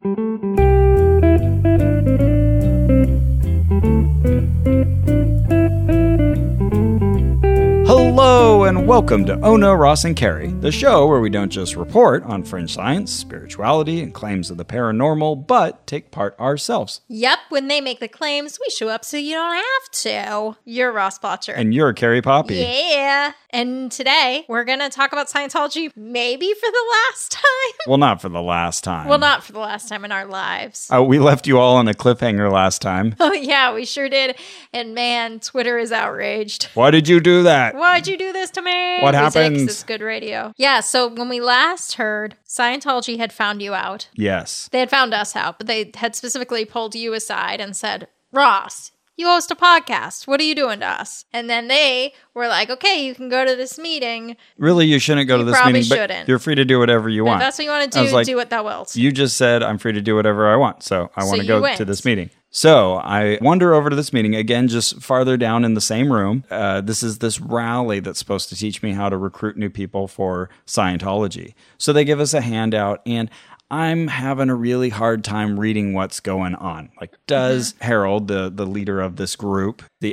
Hello and welcome to Oh No, Ross and Carrie, the show where we don't just report on fringe science, spirituality, and claims of the paranormal, but take part ourselves. Yep, when they make the claims, we show up so you don't have to. You're Ross Blotcher. And you're Carrie Poppy. Yeah. And today, we're going to talk about Scientology maybe for the last time. Well, not for the last time. Well, not for the last time in our lives. We left you all on a cliffhanger last time. Oh, yeah, we sure did. And man, Twitter is outraged. Why did you do that? Why'd you do this to me? What happens? It's good radio. Yeah, so when we last heard, Scientology had found you out. Yes. They had found us out, but they had specifically pulled you aside and said, Ross, you host a podcast. What are you doing to us? And then they were like, okay, you can go to this meeting. Really, you shouldn't go to this meeting, shouldn't. But you're free to do whatever you want. If that's what you want to do, do what thou wilt. You just said I'm free to do whatever I want, so I want to go to this meeting. So I wander over to this meeting, again, just farther down in the same room. This is this rally that's supposed to teach me how to recruit new people for Scientology. So they give us a handout, and I'm having a really hard time reading what's going on. Like, does Harold, the leader of this group, the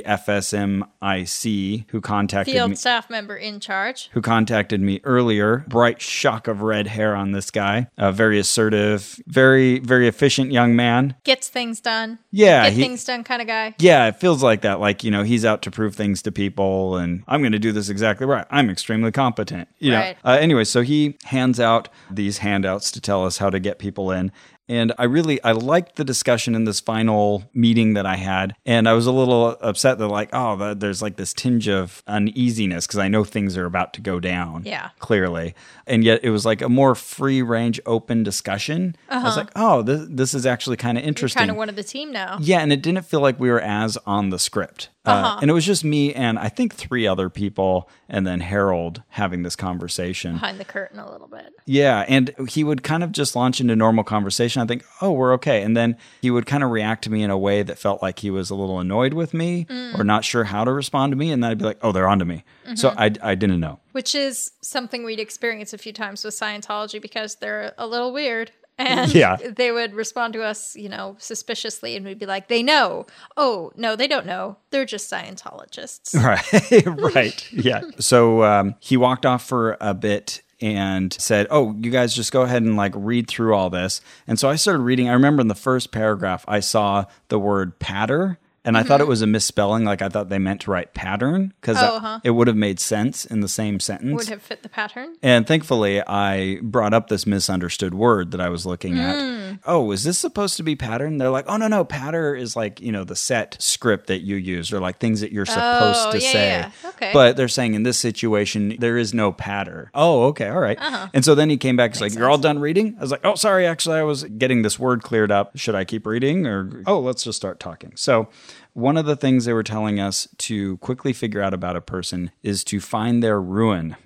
FSMIC, who contacted me... Field staff member in charge. Who contacted me earlier. Bright shock of red hair on this guy. Very assertive, very, very efficient young man. Gets things done. Yeah. Get things done kind of guy. Yeah, it feels like that. Like, he's out to prove things to people, and I'm going to do this exactly right. I'm extremely competent. Right. Anyway, so he hands out these handouts to tell us how to get people in. And I liked the discussion in this final meeting that I had. And I was a little upset that there's like this tinge of uneasiness because I know things are about to go down. Yeah. Clearly. And yet it was like a more free range, open discussion. I was like, oh, this is actually kind of interesting. You're kind of one of the team now. Yeah. And it didn't feel like we were as on the script. And it was just me and I think 3 other people and then Harold having this conversation. Behind the curtain a little bit. Yeah. And he would kind of just launch into normal conversation. I think, oh, we're okay. And then he would kind of react to me in a way that felt like he was a little annoyed with me or not sure how to respond to me. And then I'd be like, oh, they're on to me. So I didn't know. Which is something we'd experienced a few times with Scientology because they're a little weird. And they would respond to us, suspiciously, and we'd be like, they know. Oh, no, they don't know. They're just Scientologists. Right. Right. Yeah. So he walked off for a bit and said, oh, you guys just go ahead and read through all this. And so I started reading. I remember in the first paragraph, I saw the word patter. And I thought it was a misspelling. I thought they meant to write pattern because it would have made sense in the same sentence. Would have fit the pattern. And thankfully, I brought up this misunderstood word that I was looking at. Oh, is this supposed to be pattern? They're like, oh, no, patter is the set script that you use or things that you're supposed to say. Yeah. Okay. But they're saying in this situation, there is no patter. Oh, okay. All right. And so then he came back. He's like, you're all done reading? I was like, oh, sorry. Actually, I was getting this word cleared up. Should I keep reading or, let's just start talking. So one of the things they were telling us to quickly figure out about a person is to find their ruin.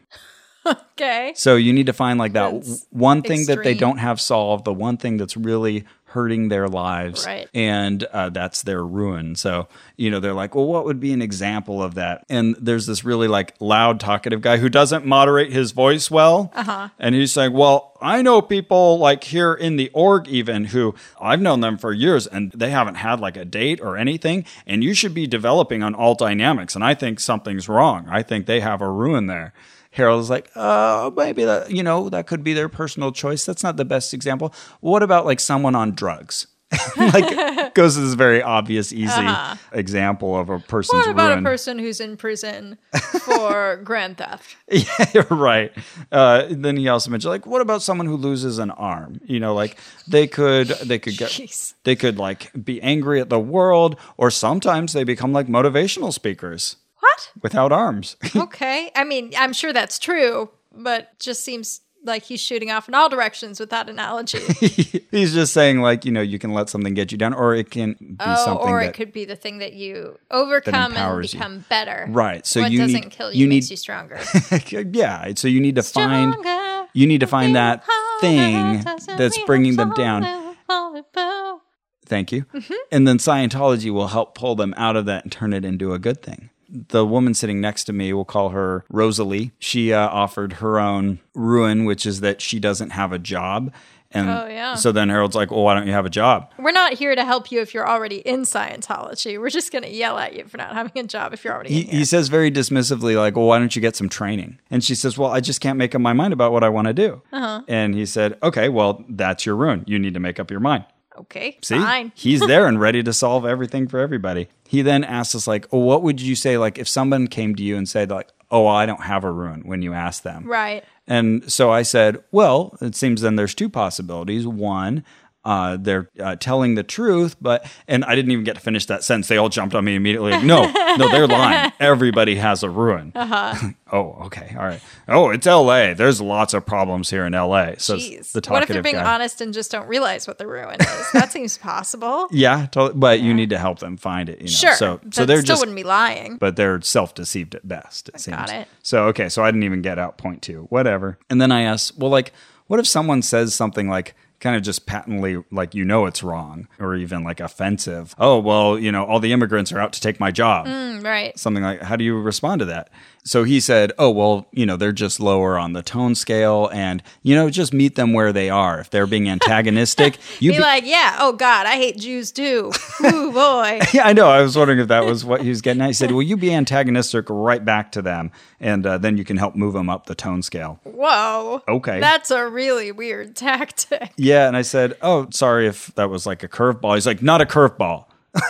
Okay. So you need to find that one thing that they don't have solved, the one thing that's really hurting their lives. Right. And that's their ruin. So, they're like, well, what would be an example of that? And there's this really loud, talkative guy who doesn't moderate his voice well. And he's saying, well, I know people here in the org even who I've known them for years and they haven't had a date or anything. And you should be developing on alt dynamics. And I think something's wrong. I think they have a ruin there. Harold is like, maybe that, that could be their personal choice. That's not the best example. What about someone on drugs? Goes to this very obvious, easy example of a person's ruin. What about a person who's in prison for grand theft? Yeah, right. Then he also mentioned, what about someone who loses an arm? They could be angry at the world, or sometimes they become motivational speakers. What? Without arms. Okay. I mean, I'm sure that's true, but just seems like he's shooting off in all directions with that analogy. He's just saying, you can let something get you down, or it can be something or it could be the thing that you overcome and become better. Right. So what doesn't kill you makes you stronger. Yeah. So you need to find that thing that's bringing them down. Thank you. And then Scientology will help pull them out of that and turn it into a good thing. The woman sitting next to me, we'll call her Rosalie. She offered her own ruin, which is that she doesn't have a job. And so then Harold's like, well, why don't you have a job? We're not here to help you if you're already in Scientology. We're just going to yell at you for not having a job if you're already in here. He says very dismissively, like, well, why don't you get some training? And she says, well, I just can't make up my mind about what I want to do. And he said, okay, well, that's your ruin. You need to make up your mind. Okay, see, fine. He's there and ready to solve everything for everybody. He then asks us, like, oh, what would you say, like, if someone came to you and said, like, oh, I don't have a ruin, when you ask them? Right. And so I said, well, it seems then there's two possibilities. One, they're telling the truth, and I didn't even get to finish that sentence. They all jumped on me immediately. Like, no, they're lying. Everybody has a ruin. Oh, okay, all right. Oh, it's L.A. There's lots of problems here in L.A. So jeez. The talkative what if they're being guy. Honest and just don't realize what the ruin is? That seems possible. Yeah, but you need to help them find it. Sure. So they they're still wouldn't be lying. But they're self-deceived at best, it seems. Got it. So, okay, so I didn't even get out point 2. Whatever. And then I asked, well, like, what if someone says something like, kind of just patently, like, it's wrong, or even like offensive. Oh, well, all the immigrants are out to take my job. Right. Something like, how do you respond to that? So he said, oh, well, they're just lower on the tone scale, and, just meet them where they are. If they're being antagonistic, you be like, yeah, oh God, I hate Jews too. Ooh, boy. Yeah, I know. I was wondering if that was what he was getting at. He said, well, you be antagonistic right back to them, and then you can help move them up the tone scale. Whoa. Okay. That's a really weird tactic. Yeah, and I said, oh, sorry if that was like a curveball. He's like, not a curveball.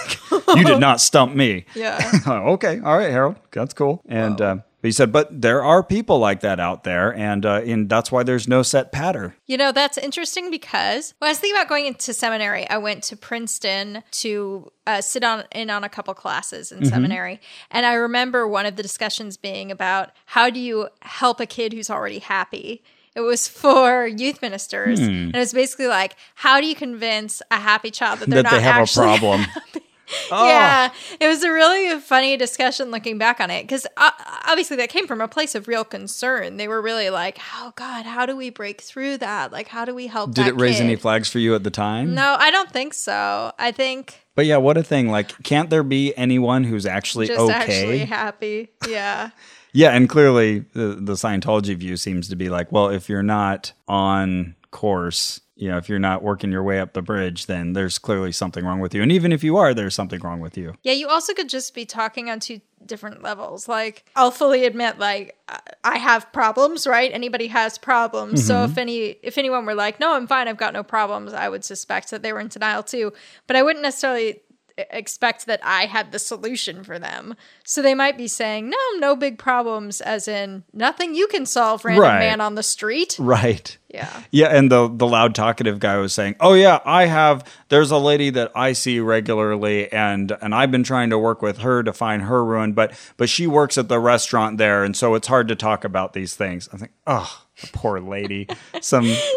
You did not stump me. Yeah. Okay. All right, Harold. That's cool. And he said, but there are people like that out there, and that's why there's no set pattern. That's interesting because when I was thinking about going into seminary, I went to Princeton to sit in on a couple classes in seminary. And I remember one of the discussions being about how do you help a kid who's already happy? It was for youth ministers. And it was basically like, how do you convince a happy child that they're not they have actually a problem? Happy? Oh. Yeah, it was a really funny discussion looking back on it because obviously that came from a place of real concern. They were really like, oh God, how do we break through that? Like, how do we help Did that it raise kid? any flags for you at the time? No, I don't think so. I think... But yeah, what a thing. Like, can't there be anyone who's actually just okay? actually happy, yeah. Yeah, and clearly the Scientology view seems to be like, well, if you're not on course, if you're not working your way up the bridge, then there's clearly something wrong with you. And even if you are, there's something wrong with you. Yeah, you also could just be talking on two different levels. Like, I'll fully admit, like, I have problems, right? Anybody has problems. So if anyone were like, no, I'm fine, I've got no problems, I would suspect that they were in denial too. But I wouldn't necessarily expect that I had the solution for them. So they might be saying, no big problems, as in nothing you can solve, random man on the street. Right. Yeah. Yeah, and the loud talkative guy was saying, oh yeah, there's a lady that I see regularly, and I've been trying to work with her to find her ruin, but she works at the restaurant there, and so it's hard to talk about these things. I think, oh, the poor lady. She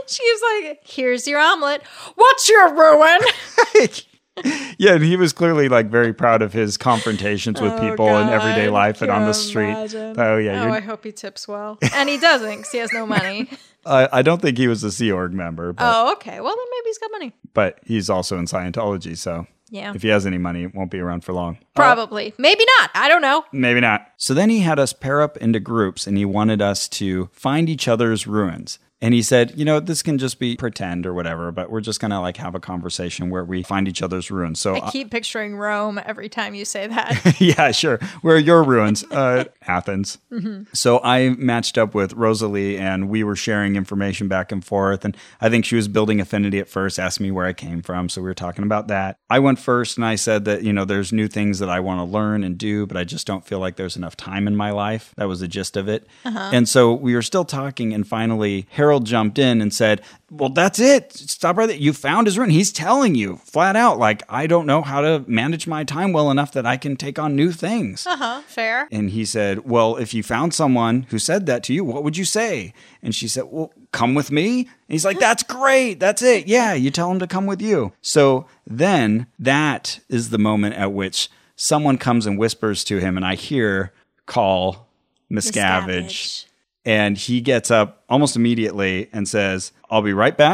was like, here's your omelet. What's your ruin? Yeah, and he was clearly like very proud of his confrontations with people in everyday life and on the street. Imagine. Oh yeah. I hope he tips well. And he doesn't because he has no money. I don't think he was a Sea Org member. But, okay. Well, then maybe he's got money. But he's also in Scientology, so if he has any money, it won't be around for long. Probably. Maybe not. I don't know. Maybe not. So then he had us pair up into groups, and he wanted us to find each other's ruins. And he said, this can just be pretend or whatever, but we're just going to like have a conversation where we find each other's ruins. So I keep picturing Rome every time you say that. Yeah, sure. Where are your ruins? Athens. So I matched up with Rosalie, and we were sharing information back and forth. And I think she was building affinity at first, asked me where I came from. So we were talking about that. I went first, and I said that, there's new things that I want to learn and do, but I just don't feel like there's enough time in my life. That was the gist of it. And so we were still talking, and finally Harold jumped in and said, well, that's it. Stop right there. You found his ruin. He's telling you flat out, like, I don't know how to manage my time well enough that I can take on new things. Fair. And he said, well, if you found someone who said that to you, what would you say? And she said, well, come with me. And he's like, that's great. That's it. Yeah, you tell him to come with you. So then that is the moment at which someone comes and whispers to him, and I hear call Miscavige. And he gets up almost immediately and says, I'll be right back.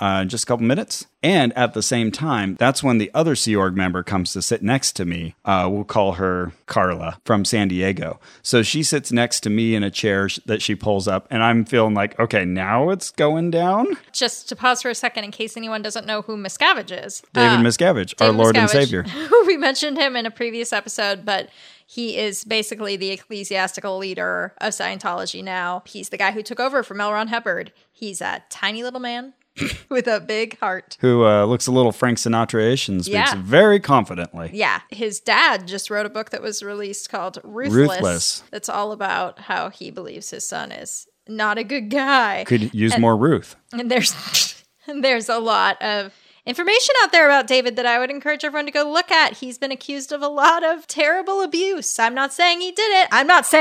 in just a couple minutes. And at the same time, that's when the other Sea Org member comes to sit next to me. We'll call her Carla from San Diego. So she sits next to me in a chair that she pulls up, and I'm feeling like, okay, now it's going down. Just to pause for a second, in case anyone doesn't know who Miscavige is. David Miscavige, our Lord and Savior. We mentioned him in a previous episode, but he is basically the ecclesiastical leader of Scientology now. He's the guy who took over from L. Ron Hubbard. He's a tiny little man with a big heart. Who looks a little Frank Sinatra-ish and speaks very confidently. Yeah. His dad just wrote a book that was released called Ruthless. It's all about how he believes his son is not a good guy. Could use more Ruth. And there's a lot of information out there about David that I would encourage everyone to go look at. He's been accused of a lot of terrible abuse. I'm not saying he did it.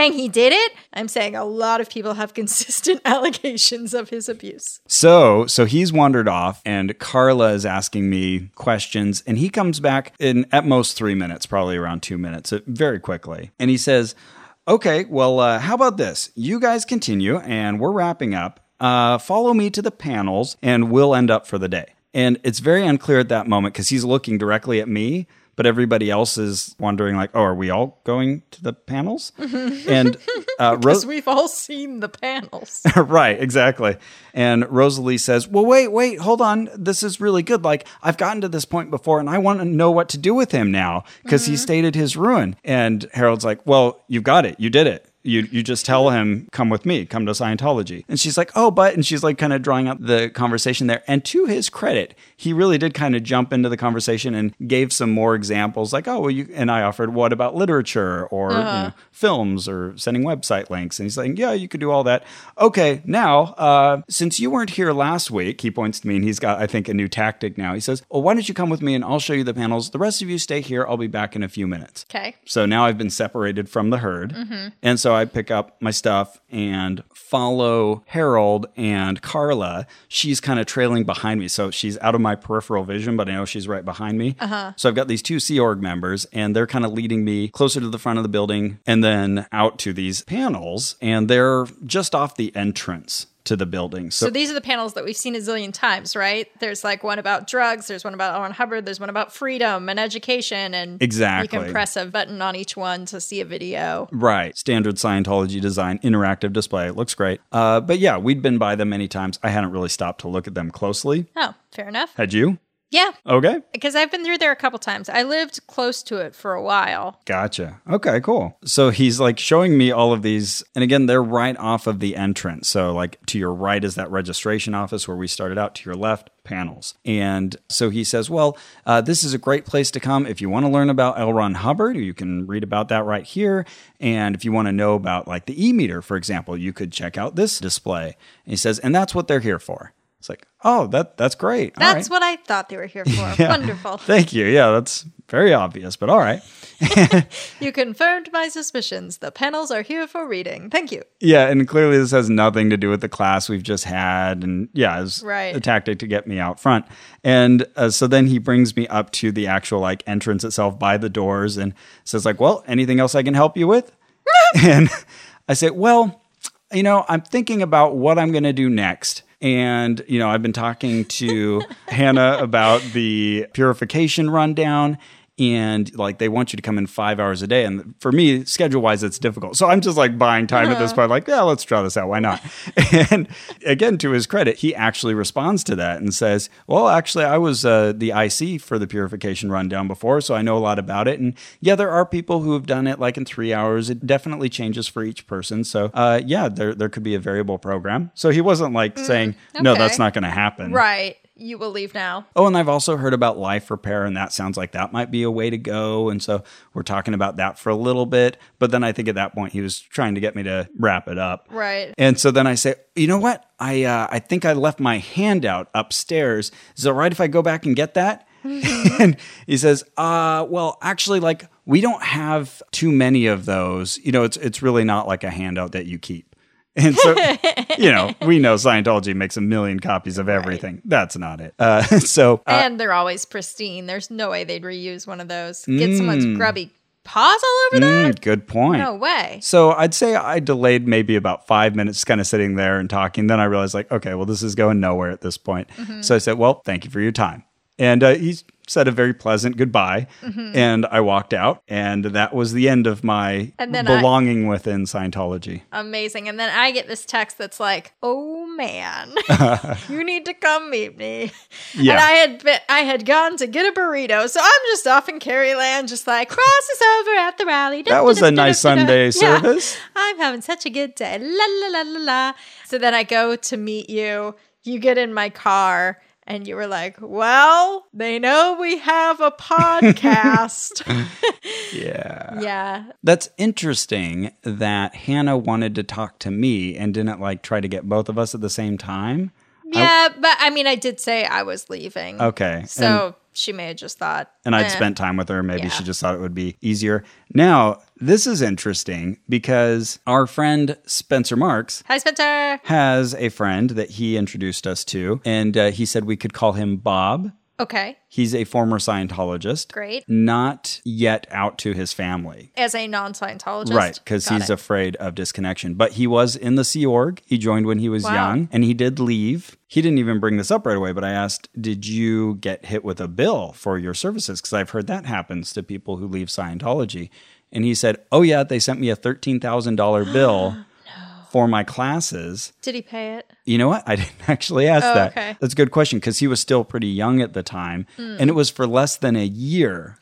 I'm saying a lot of people have consistent allegations of his abuse. So he's wandered off, and Carla is asking me questions, and he comes back in at most 3 minutes, probably around 2 minutes, very quickly. And he says, okay, well, how about this? You guys continue, and we're wrapping up. Follow me to the panels, and we'll end up for the day. And it's very unclear at that moment because he's looking directly at me, but everybody else is wondering like, oh, are we all going to the panels? And because we've all seen the panels. Right, exactly. And Rosalie says, well, wait, hold on. This is really good. Like, I've gotten to this point before, and I want to know what to do with him now because he stated his ruin. And Harold's like, well, you've got it. You did it. You just tell him, come with me, come to Scientology. And she's like, oh, but, and she's like kind of drawing up the conversation there. And to his credit, he really did kind of jump into the conversation and gave some more examples like, oh, well, and I offered, what about literature or films or sending website links? And he's like, yeah, you could do all that. Okay, now, since you weren't here last week, he points to me and he's got, I think, a new tactic now. He says, well, why don't you come with me and I'll show you the panels. The rest of you stay here. I'll be back in a few minutes. Okay. So now I've been separated from the herd. And so I pick up my stuff and follow Harold and Carla. She's kind of trailing behind me. So she's out of my peripheral vision, but I know she's right behind me. So I've got these two Sea Org members, and they're kind of leading me closer to the front of the building and then out to these panels. And they're just off the entrance to the building. So these are the panels that we've seen a zillion times, right? There's like one about drugs, there's one about L. Ron Hubbard, there's one about freedom and education, and exactly. You can press a button on each one to see a video. Right. Standard Scientology design, interactive display. It looks great. But yeah, we'd been by them many times. I hadn't really stopped to look at them closely. Oh, fair enough. Had you? Yeah. Okay. Because I've been through there a couple times. I lived close to it for a while. Gotcha. Okay, cool. So he's like showing me all of these. And again, they're right off of the entrance. So like to your right is that registration office where we started out. To your left, panels. And so he says, well, this is a great place to come. If you want to learn about L. Ron Hubbard, you can read about that right here. And if you want to know about like the e-meter, for example, you could check out this display. And he says, and that's what they're here for. It's like, oh, that's great. That's what I thought they were here for. Yeah. Wonderful. Thank you. Yeah, that's very obvious, but all right. You confirmed my suspicions. The panels are here for reading. Thank you. Yeah, and clearly this has nothing to do with the class we've just had. And yeah, it's right. A tactic to get me out front. And so then he brings me up to the actual like entrance itself by the doors and says like, well, anything else I can help you with? And I say, well, I'm thinking about what I'm going to do next. And, I've been talking to Hannah about the purification rundown, and like they want you to come in 5 hours a day. And for me, schedule-wise, it's difficult. So I'm just like buying time at this point, like, yeah, let's try this out. Why not? And again, to his credit, he actually responds to that and says, well, actually, I was the IC for the purification rundown before, so I know a lot about it. And yeah, there are people who have done it like in 3 hours. It definitely changes for each person. So yeah, there could be a variable program. So he wasn't like saying, no, that's not going to happen. Right. You will leave now. Oh, and I've also heard about life repair, and that sounds like that might be a way to go. And so we're talking about that for a little bit. But then I think at that point he was trying to get me to wrap it up. Right. And so then I say, you know what? I think I left my handout upstairs. Is it all right if I go back and get that? And he says, well, actually, like, we don't have too many of those. It's really not like a handout that you keep. And so, we know Scientology makes 1 million copies of everything. Right. That's not it. And they're always pristine. There's no way they'd reuse one of those. Get someone's grubby pause all over that? Good point. No way. So I'd say I delayed maybe about 5 minutes kind of sitting there and talking. Then I realized like, okay, well, this is going nowhere at this point. So I said, well, thank you for your time. And he said a very pleasant goodbye. And I walked out. And that was the end of my belonging within Scientology. Amazing. And then I get this text that's like, oh, man, you need to come meet me. Yeah. And I had gone to get a burrito. So I'm just off in Caryland, just like, cross us over at the rally. That was a nice Sunday service. I'm having such a good day. La, la, la, la, la. So then I go to meet you. You get in my car. And you were like, well, they know we have a podcast. Yeah. Yeah. That's interesting that Hannah wanted to talk to me and didn't like try to get both of us at the same time. Yeah, but I mean, I did say I was leaving. Okay. So she may have just thought. And I'd spent time with her. Maybe she just thought it would be easier. Now, this is interesting because our friend Spencer Marks. Hi, Spencer. Has a friend that he introduced us to. And he said we could call him Bob. Okay. He's a former Scientologist. Great. Not yet out to his family. As a non-Scientologist? Right, because he's afraid of disconnection. But he was in the Sea Org. He joined when he was young, and he did leave. He didn't even bring this up right away, but I asked, did you get hit with a bill for your services? Because I've heard that happens to people who leave Scientology. And he said, oh yeah, they sent me a $13,000 bill. For my classes. Did he pay it? You know what? I didn't actually ask that. Okay. That's a good question because he was still pretty young at the time. And it was for less than a year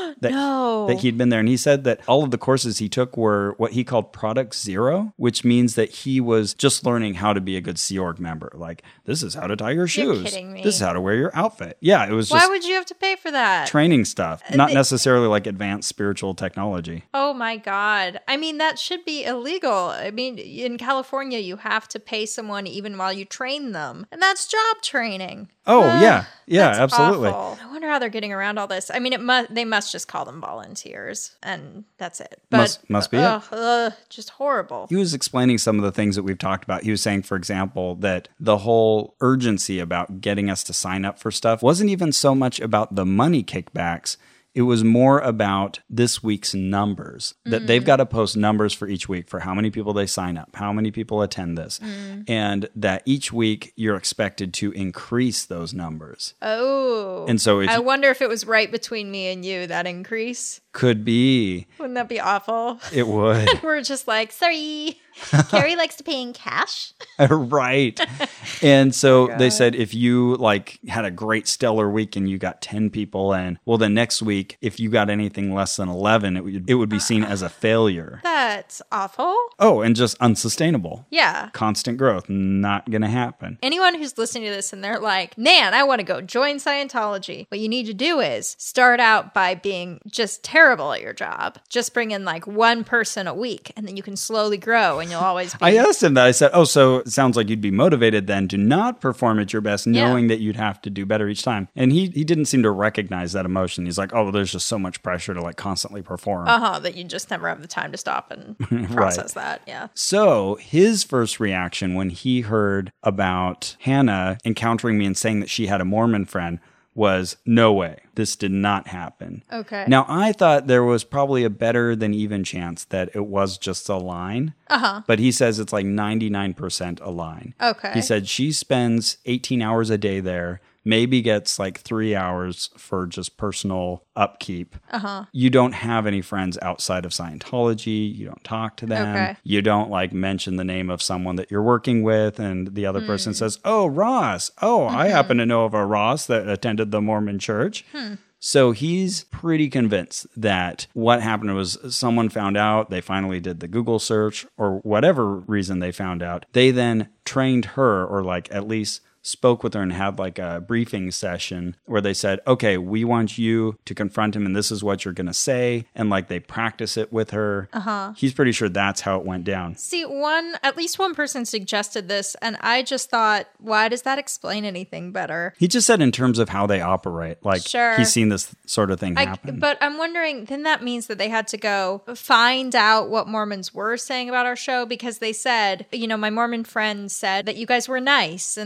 that he'd been there. And he said that all of the courses he took were what he called Product Zero, which means that he was just learning how to be a good Sea Org member. Like, this is how to tie your shoes. You're kidding me. This is how to wear your outfit. Yeah, it was just... Why would you have to pay for that? Training stuff. Not necessarily like advanced spiritual technology. Oh my God. I mean, that should be illegal. I mean, in California, you have to pay someone even while you train them. And that's job training. Oh, yeah. Yeah, that's absolutely. Awful. I wonder how they're getting around all this. I mean, they must just call them volunteers, and that's it. But must be it. Just horrible. He was explaining some of the things that we've talked about. He was saying, for example, that the whole urgency about getting us to sign up for stuff wasn't even so much about the money kickbacks. It was more about this week's numbers, that they've got to post numbers for each week for how many people they sign up, how many people attend this, and that each week you're expected to increase those numbers. Oh. And so I wonder if it was right between me and you, that increase. Could be. Wouldn't that be awful? It would. We're just like, sorry, Carrie likes to pay in cash. Right. And so they said if you like had a great stellar week and you got 10 people in, well, then next week, if you got anything less than 11, it would be seen as a failure. That's awful. Oh, and just unsustainable. Yeah. Constant growth. Not going to happen. Anyone who's listening to this and they're like, man, I want to go join Scientology. What you need to do is start out by being just terrible at your job. Just bring in like one person a week and then you can slowly grow and you'll always be. I asked him that. I said, oh, so it sounds like you'd be motivated then to not perform at your best, knowing that you'd have to do better each time. And he didn't seem to recognize that emotion. He's like, oh, well, there's just so much pressure to like constantly perform. That you just never have the time to stop and process that. Yeah. So his first reaction when he heard about Hannah encountering me and saying that she had a Mormon friend was, no way, this did not happen. Okay. Now, I thought there was probably a better than even chance that it was just a line. But he says it's like 99% a line. Okay. He said she spends 18 hours a day there, maybe gets like 3 hours for just personal upkeep. You don't have any friends outside of Scientology. You don't talk to them. Okay. You don't like mention the name of someone that you're working with. And the other person says, oh, Ross. Oh, I happen to know of a Ross that attended the Mormon church. So he's pretty convinced that what happened was someone found out, they finally did the Google search or whatever reason they found out. They then trained her or like at least spoke with her and had like a briefing session where they said, okay, we want you to confront him and this is what you're going to say. And like they practice it with her. He's pretty sure that's how it went down. See, at least one person suggested this and I just thought, why does that explain anything better? He just said in terms of how they operate, like he's seen this sort of thing happen. But I'm wondering, then that means that they had to go find out what Mormons were saying about our show because they said, my Mormon friend said that you guys were nice and that you were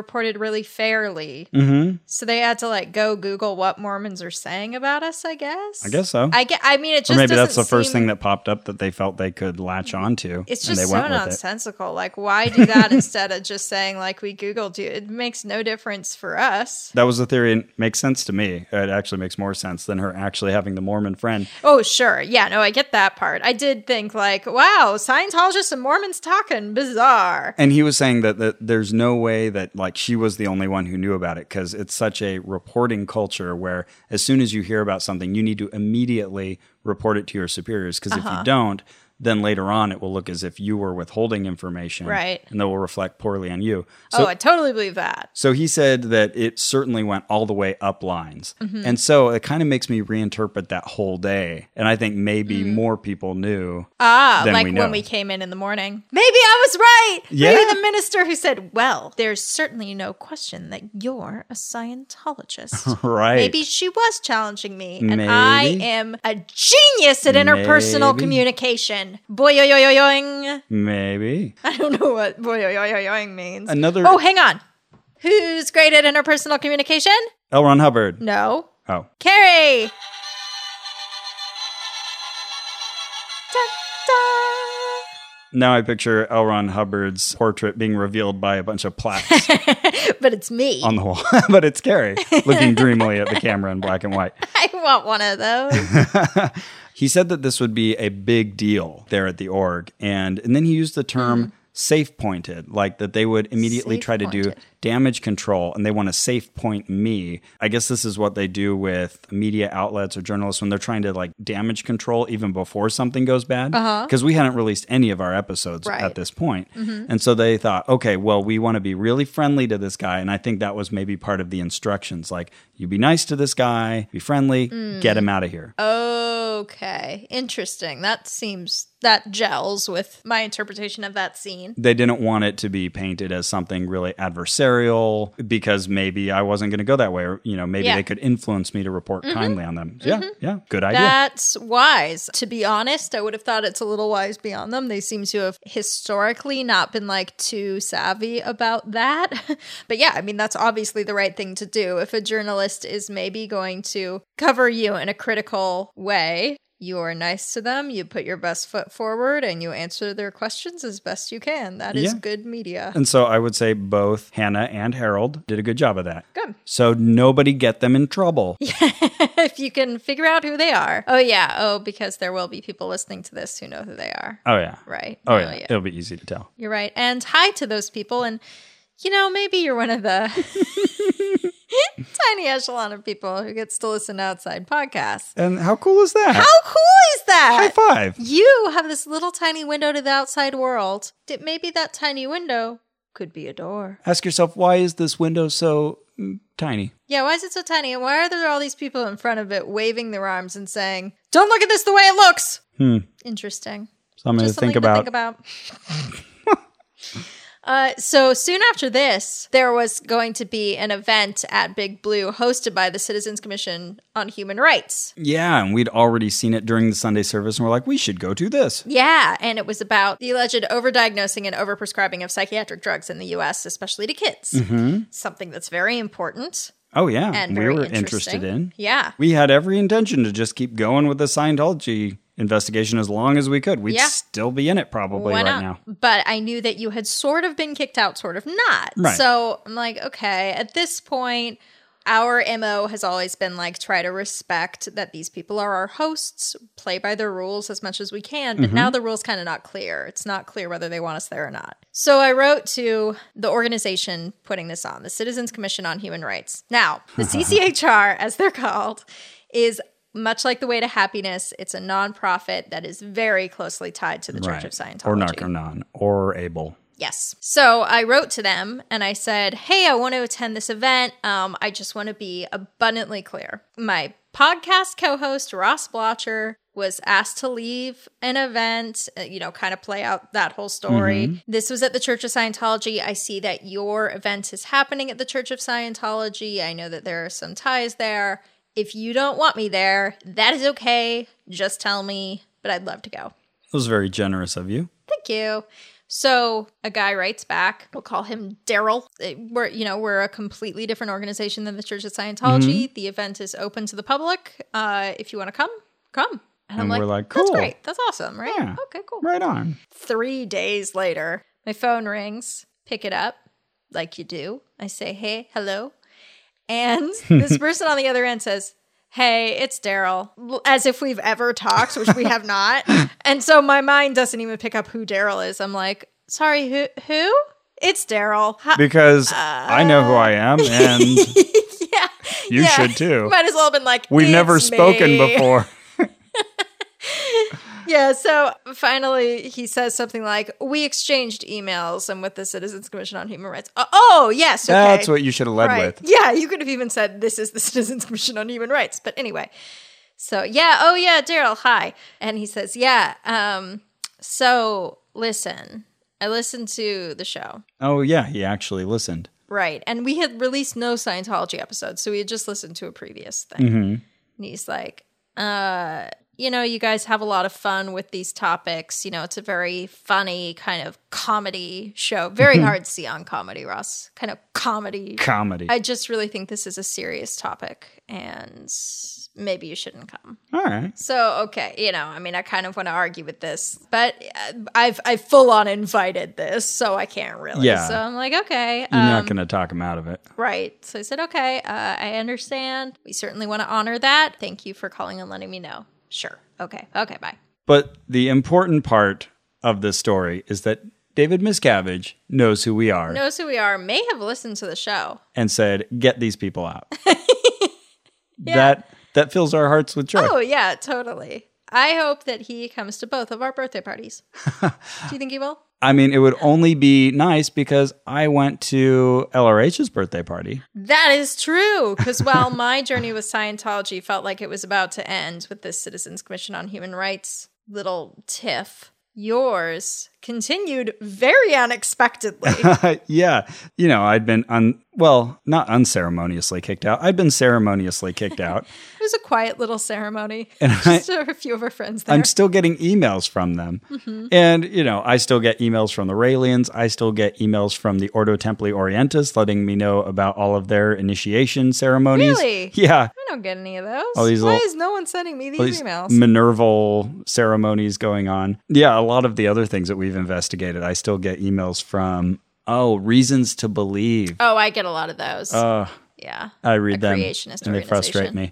reported really fairly. Mm-hmm. So they had to like go Google what Mormons are saying about us, I guess. I guess so. I mean, it just or maybe that's the doesn't first seem- thing that popped up that they felt they could latch onto. It's and just they so went with it. nonsensical. Like, why do that instead of just saying, like, we Googled you? It makes no difference for us. That was the theory, and makes sense to me. It actually makes more sense than her actually having the Mormon friend. Oh, sure. Yeah, no, I get that part. I did think, like, wow, Scientologists and Mormons talking. Bizarre. And he was saying that there's no way that, like, she was the only one who knew about it, because it's such a reporting culture where as soon as you hear about something, you need to immediately report it to your superiors, because if you don't, then later on it will look as if you were withholding information. Right. And that will reflect poorly on you. So, I totally believe that. So he said that it certainly went all the way up lines. Mm-hmm. And so it kind of makes me reinterpret that whole day. And I think maybe more people knew. Than Like we know. when we came in the morning. Maybe I was right. Yeah. Maybe the minister who said, well, there's certainly no question that you're a Scientologist. Right. Maybe she was challenging me. And Maybe. I am a genius at interpersonal Maybe. communication. Boy-yo-yo-yo-yoing. Maybe. I don't know what boy-yo-yo-yo-yoing means. Another. Oh, hang on. Who's great at interpersonal communication? L. Ron Hubbard. No. Oh. Carrie. Da-da. Now I picture L. Ron Hubbard's portrait being revealed by a bunch of plaques But it's me. on the wall. But it's Carrie looking dreamily at the camera in black and white. I want one of those. He said that this would be a big deal there at the org. And then he used the term safe pointed, like that they would immediately try to do Safe-pointed. damage control and they want to safe point me. I guess this is what they do with media outlets or journalists when they're trying to like damage control even before something goes bad. Because we hadn't released any of our episodes Right. at this point. And so they thought, okay, well, we want to be really friendly to this guy. And I think that was maybe part of the instructions. Like, you be nice to this guy, be friendly, get him out of here. Okay. Interesting. That gels with my interpretation of that scene. They didn't want it to be painted as something really adversarial because maybe I wasn't going to go that way, or maybe Yeah. they could influence me to report kindly on them. So yeah, good idea. That's wise. To be honest, I would have thought it's a little wise beyond them. They seem to have historically not been like too savvy about that. But yeah, I mean, that's obviously the right thing to do. If a journalist is maybe going to cover you in a critical way, you are nice to them, you put your best foot forward, and you answer their questions as best you can. That is Yeah. good media. And so I would say both Hannah and Harold did a good job of that. Good. So nobody get them in trouble. If you can figure out who they are. Oh, yeah. Oh, because there will be people listening to this who know who they are. Oh, yeah. Right. Oh, yeah. It'll be easy to tell. You're right. And hi to those people. And, maybe you're one of the tiny echelon of people who gets to listen to outside podcasts. And how cool is that? How cool is that? High five. You have this little tiny window to the outside world. Maybe that tiny window could be a door. Ask yourself, why is this window so tiny? Yeah, why is it so tiny? And why are there all these people in front of it waving their arms and saying, don't look at this the way it looks? Interesting. Something to Just something think about. to think about. So soon after this, there was going to be an event at Big Blue hosted by the Citizens Commission on Human Rights. Yeah, and we'd already seen it during the Sunday service, and we're like, we should go to this. Yeah, and it was about the alleged overdiagnosing and overprescribing of psychiatric drugs in the U.S., especially to kids. Something that's very important Oh, yeah. and we very were interesting. interested in. Yeah. We had every intention to just keep going with the Scientology investigation as long as we could. We'd Yeah. still be in it probably Why right not? now. But I knew that you had sort of been kicked out, sort of not. Right. So I'm like, okay, at this point, our MO has always been like, try to respect that these people are our hosts, play by their rules as much as we can. But now the rule's kind of not clear. It's not clear whether they want us there or not. So I wrote to the organization putting this on, the Citizens Commission on Human Rights. Now, the CCHR, as they're called, is much like the Way to Happiness. It's a nonprofit that is very closely tied to the Church of Scientology. Or Narconon or Able. Yes. So I wrote to them and I said, hey, I want to attend this event. I just want to be abundantly clear. My podcast co-host, Ross Blotcher, was asked to leave an event, kind of play out that whole story. This was at the Church of Scientology. I see that your event is happening at the Church of Scientology. I know that there are some ties there. If you don't want me there, that is okay. Just tell me, but I'd love to go. It was very generous of you. Thank you. So a guy writes back. We'll call him Daryl. We're a completely different organization than the Church of Scientology. The event is open to the public. If you want to come, come. And we're like, cool. That's great. That's awesome, right? Yeah. Okay, cool. Right on. 3 days later, my phone rings. Pick it up like you do. I say, hey, hello. And this person on the other end says, hey, it's Daryl, as if we've ever talked, which we have not. And so my mind doesn't even pick up who Daryl is. I'm like, sorry, who? It's Daryl. Because I know who I am, and you should too. Might as well have been like, we've never spoken before. Yeah, so finally he says something like, we exchanged emails. I'm with the Citizens Commission on Human Rights. Oh, yes, okay. That's what you should have led with. Yeah, you could have even said, this is the Citizens Commission on Human Rights. But anyway, so Daryl, hi. And he says, so listen, I listened to the show. Oh, yeah, he actually listened. Right, and we had released no Scientology episodes, so we had just listened to a previous thing. Mm-hmm. And he's like, you guys have a lot of fun with these topics. It's a very funny kind of comedy show. Very hard to see on comedy, Ross. Kind of comedy. I just really think this is a serious topic, and maybe you shouldn't come. All right. So, okay, I kind of want to argue with this, but I've full on invited this, so I can't really. Yeah. So I'm like, okay. You're not going to talk him out of it. Right. So I said, okay, I understand. We certainly want to honor that. Thank you for calling and letting me know. Sure. Okay, bye. But the important part of this story is that David Miscavige knows who we are. May have listened to the show. And said, get these people out. Yeah. That fills our hearts with joy. Oh, yeah, totally. I hope that he comes to both of our birthday parties. Do you think he will? I mean, it would only be nice because I went to LRH's birthday party. That is true. Because while my journey with Scientology felt like it was about to end with this Citizens Commission on Human Rights little tiff, yours continued very unexpectedly. Yeah. I'd been, not unceremoniously kicked out. I'd been ceremoniously kicked out. It was a quiet little ceremony. And just a few of our friends there. I'm still getting emails from them. Mm-hmm. And, I still get emails from the Raelians. I still get emails from the Ordo Templi Orientis letting me know about all of their initiation ceremonies. Really? Yeah. I don't get any of those. Why is no one sending me these emails? Minerval ceremonies going on. Yeah, a lot of the other things that we've investigated, I still get emails from, Reasons to Believe. Oh, I get a lot of those. Yeah. I read them, and they frustrate me.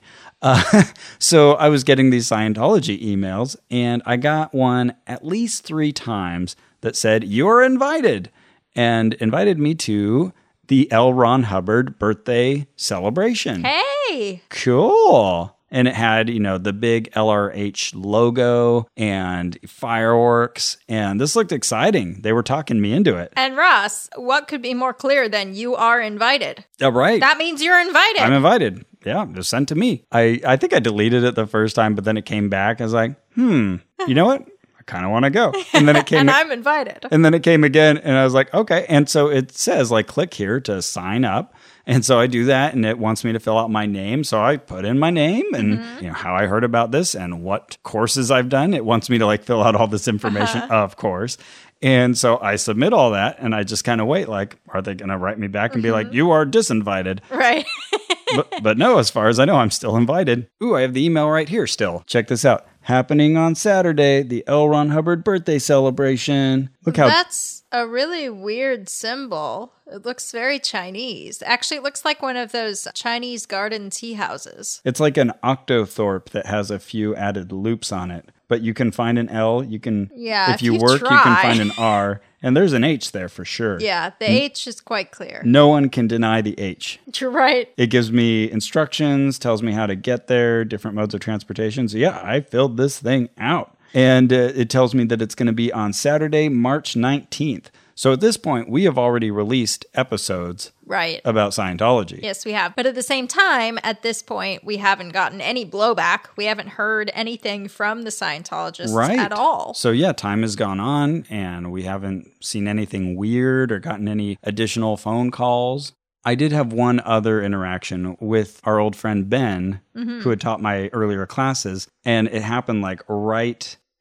So I was getting these Scientology emails, and I got one at least 3 times that said, you're invited, and invited me to the L. Ron Hubbard birthday celebration. Hey! Cool. And it had, the big LRH logo and fireworks. And this looked exciting. They were talking me into it. And Ross, what could be more clear than you are invited? Oh, right. That means you're invited. I'm invited. Yeah, it was sent to me. I think I deleted it the first time, but then it came back. I was like, you know what? I kind of want to go. And then it came. And I'm invited. And then it came again. And I was like, okay. And so it says, click here to sign up. And so I do that, and it wants me to fill out my name. So I put in my name and how I heard about this and what courses I've done. It wants me to fill out all this information, of course. And so I submit all that, and I just kind of wait, are they going to write me back and be like, you are disinvited? Right. but no, as far as I know, I'm still invited. Ooh, I have the email right here still. Check this out. Happening on Saturday, the L. Ron Hubbard birthday celebration. Look how... That's a really weird symbol. It looks very Chinese. Actually, it looks like one of those Chinese garden tea houses. It's like an octothorpe that has a few added loops on it. But you can find an L. You can, if you work, you can find an R. And there's an H there for sure. Yeah, the H is quite clear. No one can deny the H. You're right. It gives me instructions, tells me how to get there, different modes of transportation. So yeah, I filled this thing out. And it tells me that it's going to be on Saturday, March 19th. So at this point, we have already released episodes about Scientology. Yes, we have. But at the same time, at this point, we haven't gotten any blowback. We haven't heard anything from the Scientologists at all. So yeah, time has gone on, and we haven't seen anything weird or gotten any additional phone calls. I did have one other interaction with our old friend Ben, who had taught my earlier classes, and it happened right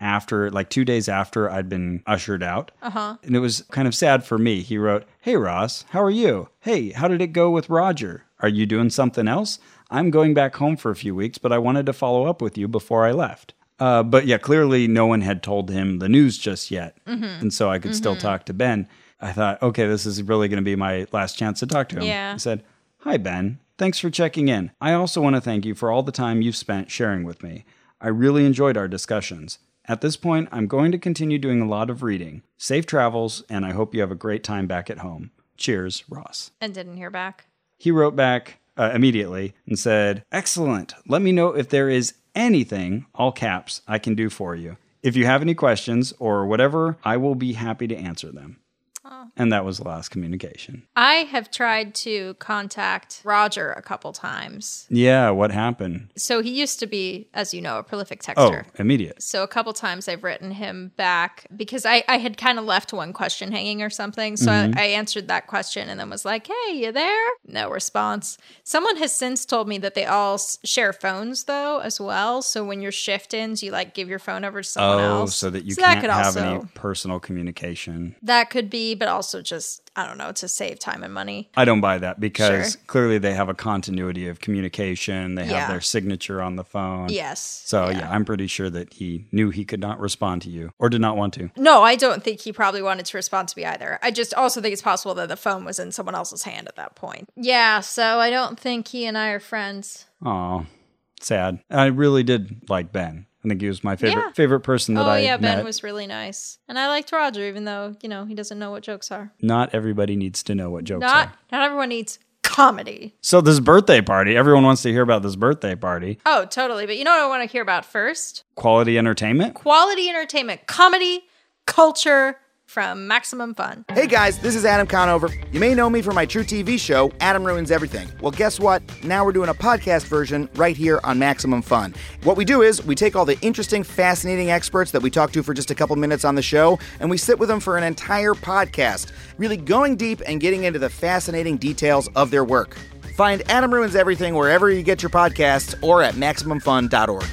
after, like 2 days after I'd been ushered out. And it was kind of sad for me. He wrote, "Hey, Ross, how are you? Hey, how did it go with Roger? Are you doing something else? I'm going back home for a few weeks, but I wanted to follow up with you before I left." But yeah, clearly no one had told him the news just yet. And so I could still talk to Ben. I thought, okay, this is really going to be my last chance to talk to him. Yeah. I said, "Hi, Ben. Thanks for checking in. I also want to thank you for all the time you've spent sharing with me. I really enjoyed our discussions. At this point, I'm going to continue doing a lot of reading. Safe travels, and I hope you have a great time back at home. Cheers, Ross." And didn't hear back. He wrote back immediately and said, "Excellent. Let me know if there is anything, all caps, I can do for you. If you have any questions or whatever, I will be happy to answer them." And that was the last communication. I have tried to contact Roger a couple times. Yeah, what happened? So he used to be, as you know, a prolific texter. Oh, immediate. So a couple times I've written him back because I had kind of left one question hanging or something. So I answered that question and then was like, "Hey, you there?" No response. Someone has since told me that they all share phones, though, as well. So when your shift ends, you like give your phone over to someone else. So that you can't have any personal communication. That could be, but also just, I don't know, to save time and money. I don't buy that because clearly they have a continuity of communication. They have their signature on the phone. Yes. So yeah, I'm pretty sure that he knew he could not respond to you or did not want to. No, I don't think he probably wanted to respond to me either. I just also think it's possible that the phone was in someone else's hand at that point. Yeah, so I don't think he and I are friends. Oh, sad. I really did like Ben. I think he was my favorite person that I met. Oh, yeah, Ben was really nice. And I liked Roger, even though, you know, he doesn't know what jokes are. Not everybody needs to know what jokes are. Not everyone needs comedy. So this birthday party, everyone wants to hear about this birthday party. Oh, totally. But you know what I want to hear about first? Quality entertainment? Quality entertainment. Comedy, culture, from Maximum Fun. Hey guys, this is Adam Conover. You may know me from my True TV show, Adam Ruins Everything. Well, guess what? Now we're doing a podcast version right here on Maximum Fun. What we do is we take all the interesting, fascinating experts that we talk to for just a couple minutes on the show, and we sit with them for an entire podcast, really going deep and getting into the fascinating details of their work. Find Adam Ruins Everything wherever you get your podcasts or at MaximumFun.org.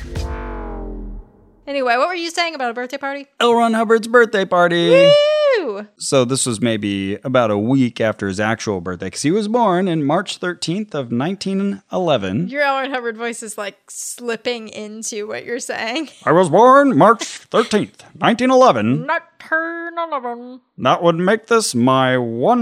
Anyway, what were you saying about a birthday party? L. Ron Hubbard's birthday party. Woo! So this was maybe about a week after his actual birthday, because he was born in March 13th of 1911. Your L. Ron Hubbard voice is like slipping into what you're saying. I was born March 13th, 1911. 1911. That would make this my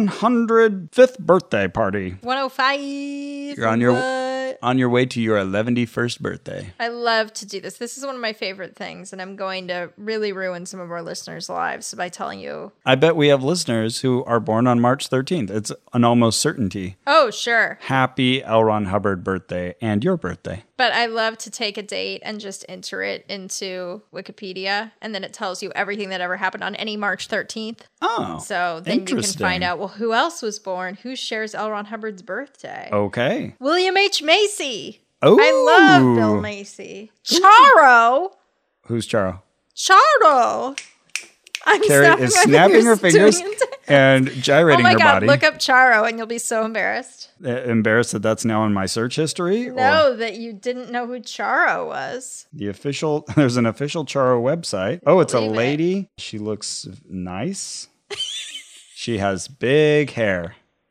105th birthday party. 105. You're on your way to your 111st birthday. I love to do this. This is one of my favorite things, and I'm going to really ruin some of our listeners' lives by telling you. I bet we have listeners who are born on March 13th. It's an almost certainty. Oh, sure. Happy L. Ron Hubbard birthday and your birthday. But I love to take a date and just enter it into Wikipedia, and then it tells you everything that ever happened on any March 13th. Oh, so then you can find out, well, who else was born? Who shares L. Ron Hubbard's birthday? Okay. William H. Macy. Oh. I love Bill Macy. Charo. Who's Charo? Charo. I'm Carrie is snapping her fingers and gyrating her body. Oh my God, look up Charo and you'll be so embarrassed. Embarrassed that that's now in my search history? No, that you didn't know who Charo was. There's an official Charo website. Oh, it's a lady. She looks nice. She has big hair.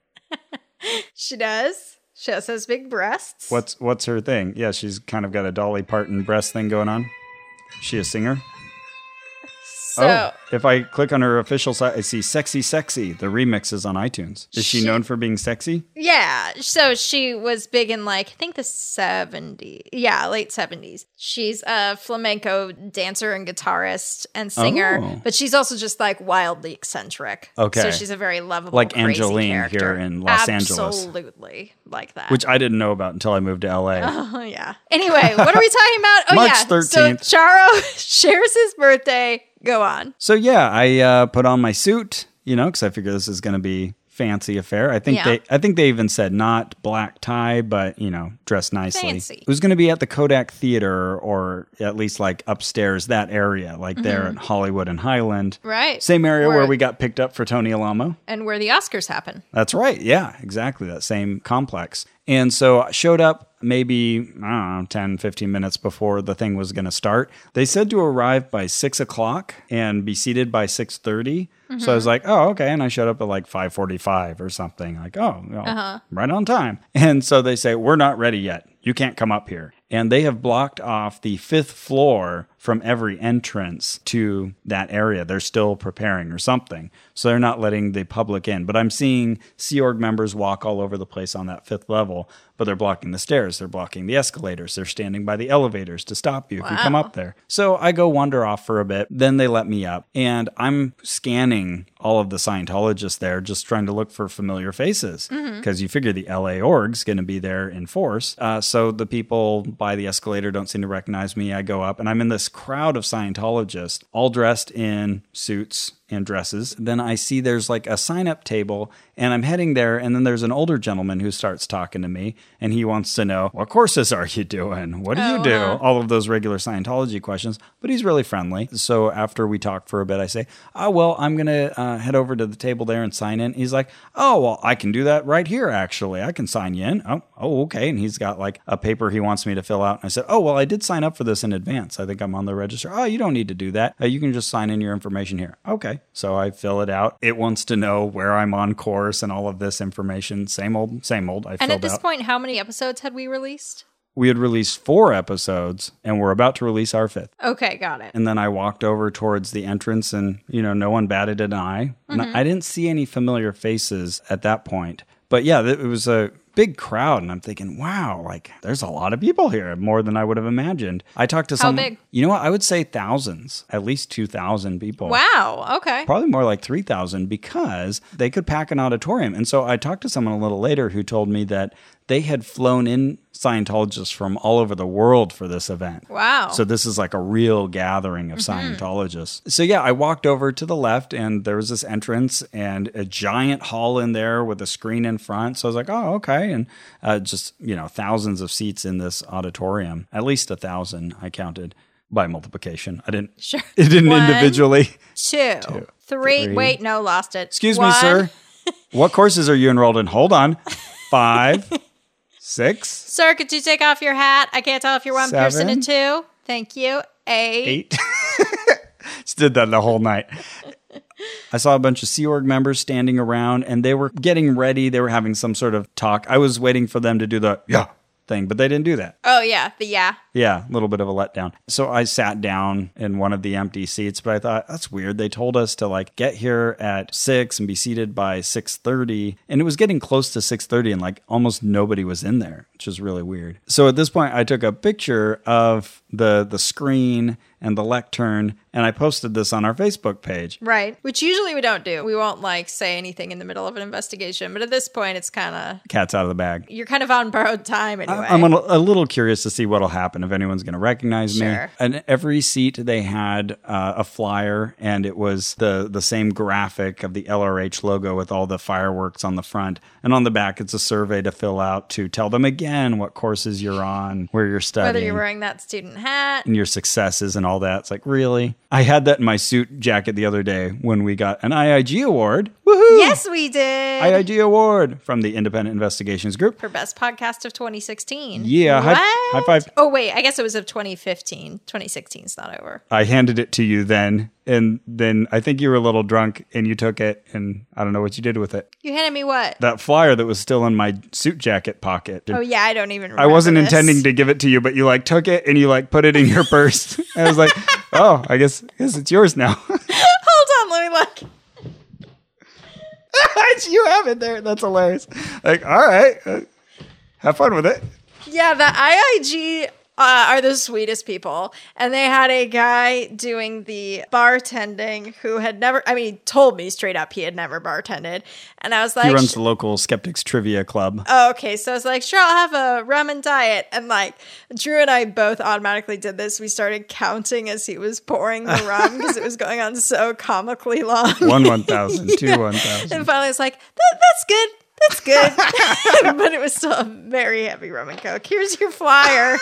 She does. She also has big breasts. What's her thing? Yeah, she's kind of got a Dolly Parton breast thing going on. Is she a singer? So, if I click on her official site, I see Sexy Sexy, the remixes on iTunes. Is she known for being sexy? Yeah. So she was big in I think the 70s. Yeah, late 70s. She's a flamenco dancer and guitarist and singer, but she's also just wildly eccentric. Okay. So she's a very lovable, like crazy Angeline character. here in Los Angeles. Absolutely like that. Which I didn't know about until I moved to LA. Oh, yeah. Anyway, what are we talking about? Oh, March yeah. 13th. So Charo shares his birthday. Go on. So yeah, I put on my suit, because I figure this is going to be fancy affair. I think they even said not black tie, but dressed nicely. Fancy. It was going to be at the Kodak Theater, or at least like upstairs, that area, like there at Hollywood and Highland. Right. Same area where we got picked up for Tony Alamo. And where the Oscars happen. That's right. Yeah, exactly. That same complex. And so I showed up maybe, I don't know, 10, 15 minutes before the thing was going to start. They said to arrive by 6 o'clock and be seated by 6:30. So I was like, oh, okay. And I showed up at like 5:45 or something. Like, right on time. And so they say, we're not ready yet. You can't come up here. And they have blocked off the 5th floor from every entrance to that area. They're still preparing or something. So they're not letting the public in. But I'm seeing Sea Org members walk all over the place on that 5th level, but they're blocking the stairs. They're blocking the escalators. They're standing by the elevators to stop you if you come up there. So I go wander off for a bit. Then they let me up. And I'm scanning all of the Scientologists there, just trying to look for familiar faces. Because you figure the LA org's going to be there in force. So the people by the escalator don't seem to recognize me. I go up and I'm in this crowd of Scientologists, all dressed in suits and dresses. Then I see there's like a sign-up table, and I'm heading there, and then there's an older gentleman who starts talking to me, and he wants to know, what courses are you doing? What do you do? All of those regular Scientology questions, but he's really friendly. So after we talk for a bit, I say, oh, well, I'm going to head over to the table there and sign in. He's like, oh, well, I can do that right here, actually. I can sign you in. Oh, okay. And he's got like a paper he wants me to fill out. And I said, oh, well, I did sign up for this in advance. I think I'm on the register. Oh, you don't need to do that. You can just sign in your information here. Okay. So I fill it out. It wants to know where I'm on course and all of this information. Same old. I filled out. And at this point, how many episodes had we released? We had released 4 episodes, and we're about to release our 5th. Okay, got it. And then I walked over towards the entrance, and, no one batted an eye. And I didn't see any familiar faces at that point. But yeah, it was a big crowd, and I'm thinking, wow, like there's a lot of people here, more than I would have imagined. I talked to someone. How big? You know what? I would say thousands, at least 2,000 people. Wow. Okay. Probably more like 3,000, because they could pack an auditorium. And so I talked to someone a little later who told me that they had flown in Scientologists from all over the world for this event. Wow. So this is like a real gathering of Scientologists. So yeah, I walked over to the left, and there was this entrance and a giant hall in there with a screen in front. So I was like, oh, okay. And just, thousands of seats in this auditorium, at least 1,000 I counted by multiplication. I didn't, sure. It didn't 1, individually. 2, 3. Wait, no, lost it. Excuse me, sir. What courses are you enrolled in? Hold on. 5, 6. Sir, could you take off your hat? I can't tell if you're 1 person or 2. Thank you. 8. Just did that the whole night. I saw a bunch of Sea Org members standing around, and they were getting ready. They were having some sort of talk. I was waiting for them to do the thing, but they didn't do that. Oh, yeah. The yeah. Yeah, a little bit of a letdown. So I sat down in one of the empty seats, but I thought, that's weird. They told us to like get here at 6 and be seated by 6:30. And it was getting close to 6:30 and like almost nobody was in there, which is really weird. So at this point, I took a picture of the screen and the lectern, and I posted this on our Facebook page. Right. Which usually we don't do. We won't like say anything in the middle of an investigation. But at this point, it's kind of... cat's out of the bag. You're kind of on borrowed time anyway. I'm a little curious to see what'll happen, if anyone's going to recognize me. And every seat they had a flyer, and it was the same graphic of the LRH logo with all the fireworks on the front. And on the back, it's a survey to fill out to tell them again what courses you're on, where you're studying. Whether you're wearing that student hat. And your successes and all that. It's like, really? I had that in my suit jacket the other day when we got an IIG award. Woohoo! Yes, we did. IIG award from the Independent Investigations Group. For Best Podcast of 2016. Yeah. High five. Oh, wait. I guess it was of 2015. 2016's not over. I handed it to you then. And then I think you were a little drunk and you took it, and I don't know what you did with it. You handed me what? That flyer that was still in my suit jacket pocket. Oh, yeah, I don't even remember. I wasn't this. intending to give it to you, but you like took it and you like put it in your purse. And I was like, oh, I guess it's yours now. Hold on, let me look. You have it there. That's hilarious. Like, all right, have fun with it. Yeah, the IIG are the sweetest people. And they had a guy doing the bartending who had never, he told me straight up he had never bartended. And I was like, he runs the local Skeptics Trivia Club. Oh, okay. So I was like, sure, I'll have a rum and diet. And like Drew and I both automatically did this. We started counting as he was pouring the rum because it was going on so comically long. 1,000, 2 1,000. And finally it's like, that's good. That's good. But it was still a very heavy rum and coke. Here's your flyer.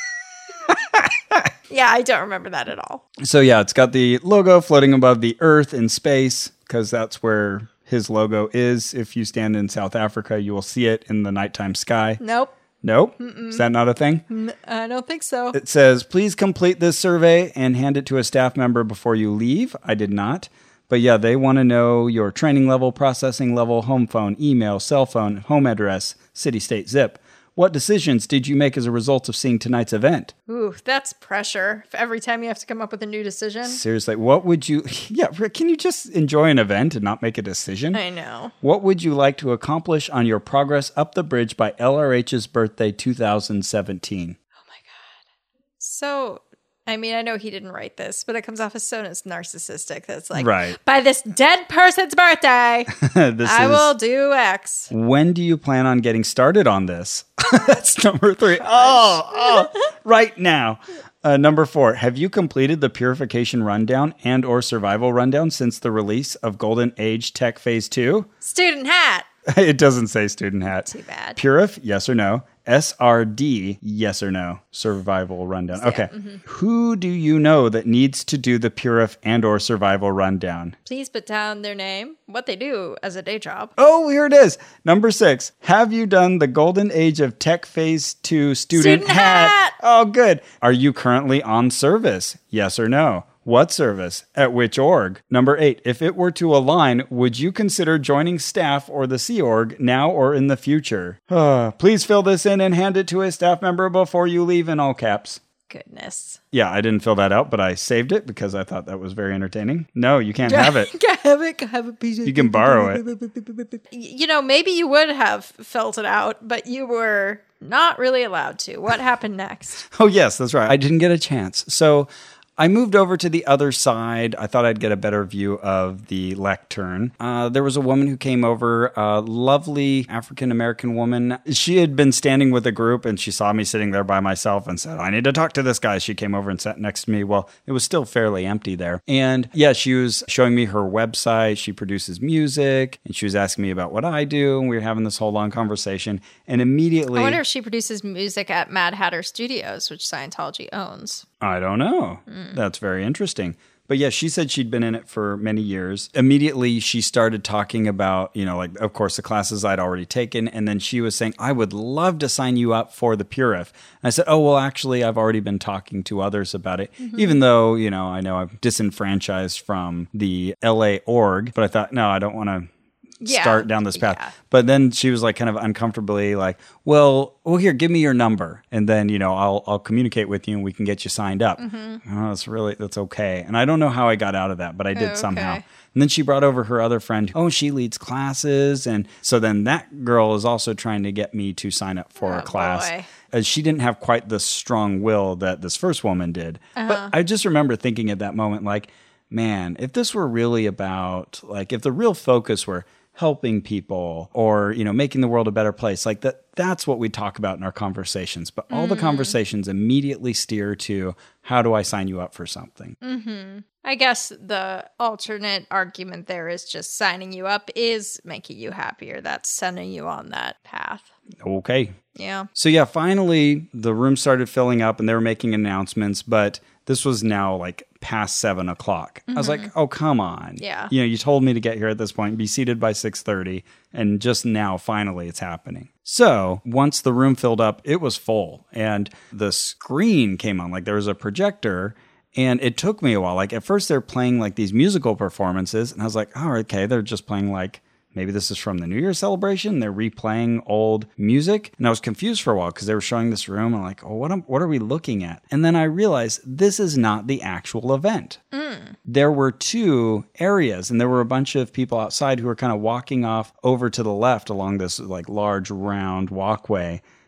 Yeah, I don't remember that at all. So yeah, it's got the logo floating above the earth in space because that's where his logo is. If you stand in South Africa, you will see it in the nighttime sky. Nope. Is that not a thing? I don't think so. It says, please complete this survey and hand it to a staff member before you leave. I did not. But yeah, they want to know your training level, processing level, home phone, email, cell phone, home address, city, state, zip. What decisions did you make as a result of seeing tonight's event? Ooh, that's pressure. Every time you have to come up with a new decision. Seriously, what would you... Yeah, can you just enjoy an event and not make a decision? I know. What would you like to accomplish on your progress up the bridge by LRH's birthday 2017? Oh my God. So... I know he didn't write this, but it comes off as so narcissistic. That's like, right. By this dead person's birthday, I will do X. When do you plan on getting started on this? That's number 3. Oh, right now. Number 4, have you completed the Purification Rundown and or Survival Rundown since the release of Golden Age Tech Phase 2? Student hat. It doesn't say student hat. Too bad. Purif, yes or no? SRD, yes or no? Survival Rundown. So, okay. Yeah, Who do you know that needs to do the Purif and or Survival Rundown? Please put down their name, what they do as a day job. Oh, here it is. Number 6. Have you done the Golden Age of Tech Phase 2 student hat? Oh, good. Are you currently on service? Yes or no? What service? At which org? Number 8, if it were to align, would you consider joining staff or the Sea Org now or in the future? Please fill this in and hand it to a staff member before you leave in all caps. Goodness. Yeah, I didn't fill that out, but I saved it because I thought that was very entertaining. No, you can't have it. Have a piece of You can borrow it. Maybe you would have filled it out, but you were not really allowed to. What happened next? Oh, yes, that's right. I didn't get a chance. So I moved over to the other side. I thought I'd get a better view of the lectern. There was a woman who came over, a lovely African-American woman. She had been standing with a group and she saw me sitting there by myself and said, I need to talk to this guy. She came over and sat next to me. Well, it was still fairly empty there. And yeah, she was showing me her website. She produces music and she was asking me about what I do. And we were having this whole long conversation. And immediately... I wonder if she produces music at Mad Hatter Studios, which Scientology owns. I don't know. That's very interesting. But yeah, she said she'd been in it for many years. Immediately, she started talking about, of course, the classes I'd already taken. And then she was saying, I would love to sign you up for the Purif. And I said, oh, well, actually, I've already been talking to others about it, even though, I know I'm disenfranchised from the LA org. But I thought, no, I don't want to start down this path. Yeah. But then she was like kind of uncomfortably like, well, here, give me your number. And then, I'll communicate with you and we can get you signed up. Oh, that's okay. And I don't know how I got out of that, but I did somehow. And then she brought over her other friend. Oh, she leads classes. And so then that girl is also trying to get me to sign up for a class. She didn't have quite the strong will that this first woman did. But I just remember thinking at that moment, like, man, if this were really about, like, if the real focus were helping people or, making the world a better place, like that's what we talk about in our conversations. But all the conversations immediately steer to, how do I sign you up for something? I guess the alternate argument there is just signing you up is making you happier. That's sending you on that path. Okay. Yeah. So yeah, finally the room started filling up and they were making announcements, but this was now like past 7 o'clock. I was like, oh, come on. Yeah. You told me to get here at this point, be seated by 6:30, and just now, finally, it's happening. So once the room filled up, it was full, and the screen came on. Like there was a projector, and it took me a while. Like at first, they're playing like these musical performances, and I was like, oh, okay, they're just playing like, maybe this is from the New Year celebration. They're replaying old music. And I was confused for a while because they were showing this room. I'm like, oh, what are we looking at? And then I realized this is not the actual event. There were 2 areas and there were a bunch of people outside who were kind of walking off over to the left along this like large round walkway.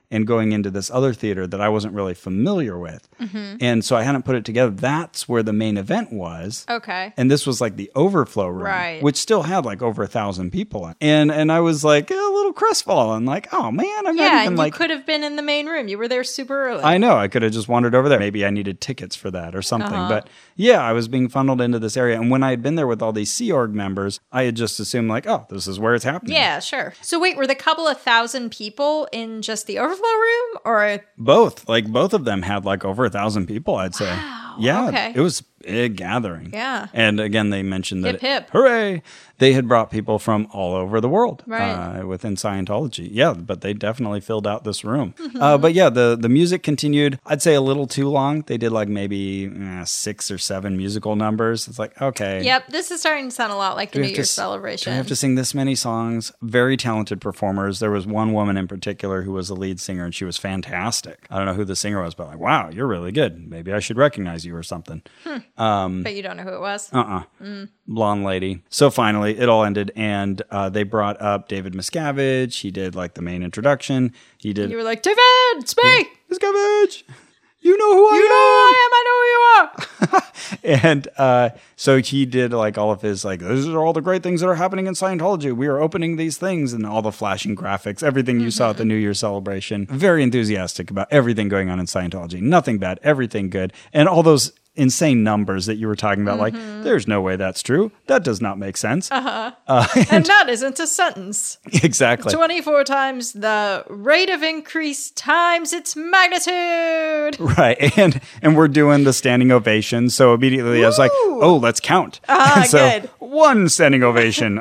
and going into this other theater that I wasn't really familiar with. And so I hadn't put it together. That's where the main event was. Okay. And this was like the overflow room, Right. which still had like over 1,000 people in. And I was like a little crestfallen, like, oh man, I'm not Yeah, even and like... you could have been in the main room. You were there super early. I know. I could have just wandered over there. Maybe I needed tickets for that or something. But yeah, I was being funneled into this area. And when I had been there with all these Sea Org members, I had just assumed like, oh, this is where it's happening. Yeah, sure. So wait, were the couple of 1,000 people in just the overflow room, or Both. Like both of them had like over 1,000 people, I'd say. Wow, Yeah. okay. It was a big gathering. Yeah. And again, they mentioned that, Hip, hip. hooray, they had brought people from all over the world Right. within Scientology. Yeah, but they definitely filled out this room. But yeah, the music continued, I'd say a little too long. They did like maybe 6 or 7 musical numbers. It's like, okay. Yep, this is starting to sound a lot like the Do we New have to Year's s- celebration. Do we have to sing this many songs? Very talented performers. There was one woman in particular who was the lead singer, and she was fantastic. I don't know who the singer was, but like, wow, you're really good. Maybe I should recognize you or something. But you don't know who it was? Blonde lady. So finally, it all ended, and they brought up David Miscavige. He did like the main introduction. He did You were like, David, it's me! Miscavige. You know who I am. You know who I am, I know who you are! And so he did like all of his like, these are all the great things that are happening in Scientology. We are opening these things, and all the flashing graphics, everything you saw at the New Year's celebration. Very enthusiastic about everything going on in Scientology. Nothing bad, everything good. And all those insane numbers that you were talking about, like, there's no way that's true. That does not make sense. And that isn't a sentence. Exactly. 24 times the rate of increase times its magnitude. Right. And we're doing the standing ovation. So immediately I was like, oh, let's count. And so good. 1 standing ovation.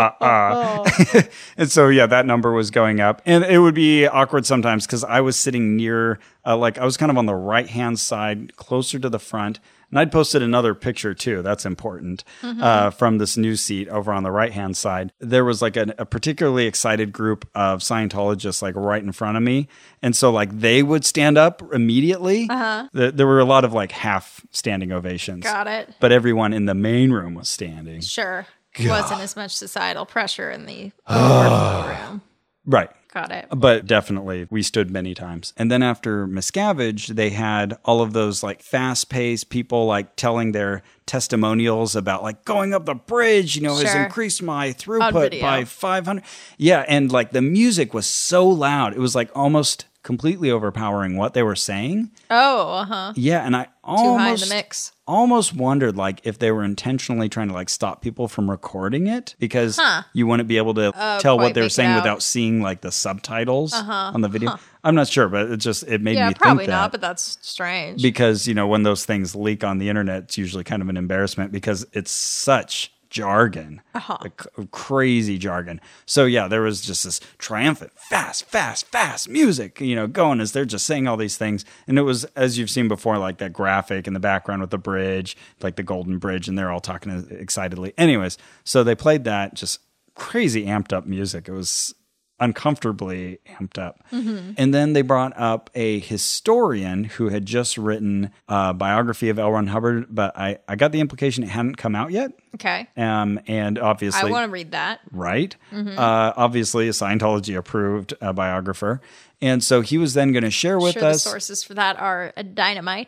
And so, yeah, that number was going up. And it would be awkward sometimes because I was sitting near, like I was kind of on the right-hand side, closer to the front. And I'd posted another picture too. That's important from this new seat over on the right-hand side. There was like a particularly excited group of Scientologists like right in front of me. And so like they would stand up immediately. There were a lot of like half standing ovations. Got it. But everyone in the main room was standing. Sure. Wasn't as much societal pressure in the overflow room. Right. Got it. But definitely, we stood many times. And then after Miscavige, they had all of those like fast-paced people like telling their testimonials about like going up the bridge, has Sure. increased my On throughput video. by 500. Yeah, and like the music was so loud. It was like almost completely overpowering what they were saying. Oh, Yeah, and I Too high in the almost mix. almost wondered like if they were intentionally trying to like stop people from recording it because you wouldn't be able to tell what quite they were make it saying out. without seeing like the subtitles on the video. I'm not sure, but it made Yeah, me probably think that. not, but that's strange. Because, when those things leak on the internet, it's usually kind of an embarrassment because it's such jargon, like crazy jargon. So yeah, there was just this triumphant, fast music, going as they're just saying all these things. And it was, as you've seen before, like that graphic in the background with the bridge, like the Golden Bridge, and they're all talking excitedly. Anyways, so they played that just crazy amped up music. It was uncomfortably amped up. And then they brought up a historian who had just written a biography of L. Ron Hubbard, but I got the implication it hadn't come out yet. Okay. And obviously, I want to read that. right? Obviously, a Scientology approved biographer. And so he was then going to share with The us. sources for that are a dynamite.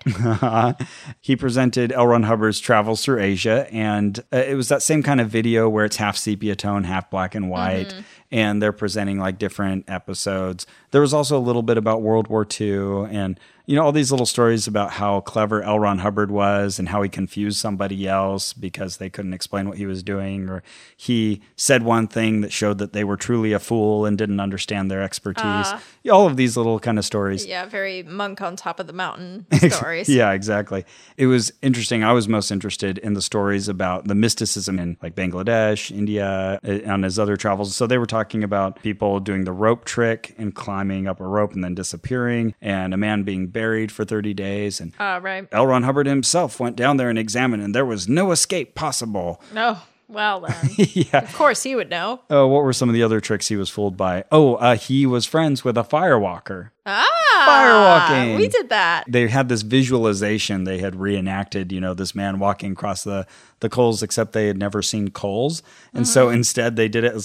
He presented L. Ron Hubbard's travels through Asia, and it was that same kind of video where it's half sepia tone, half black and white, and they're presenting like different episodes. There was also a little bit about World War II and all these little stories about how clever L. Ron Hubbard was and how he confused somebody else because they couldn't explain what he was doing, or he said one thing that showed that they were truly a fool and didn't understand their expertise. All of these little kind of stories. Yeah, very monk on top of the mountain stories. Yeah, exactly. It was interesting. I was most interested in the stories about the mysticism in like Bangladesh, India, on his other travels. So they were talking about people doing the rope trick and climbing up a rope and then disappearing, and a man being buried for 30 days. And Right. L. Ron Hubbard himself went down there and examined, and there was no escape possible. Oh, well then. Yeah. Of course he would know. What were some of the other tricks he was fooled by? He was friends with a firewalker. Firewalking. We did that. They had this visualization they had reenacted, this man walking across the coals, except they had never seen coals. And so instead they did it as like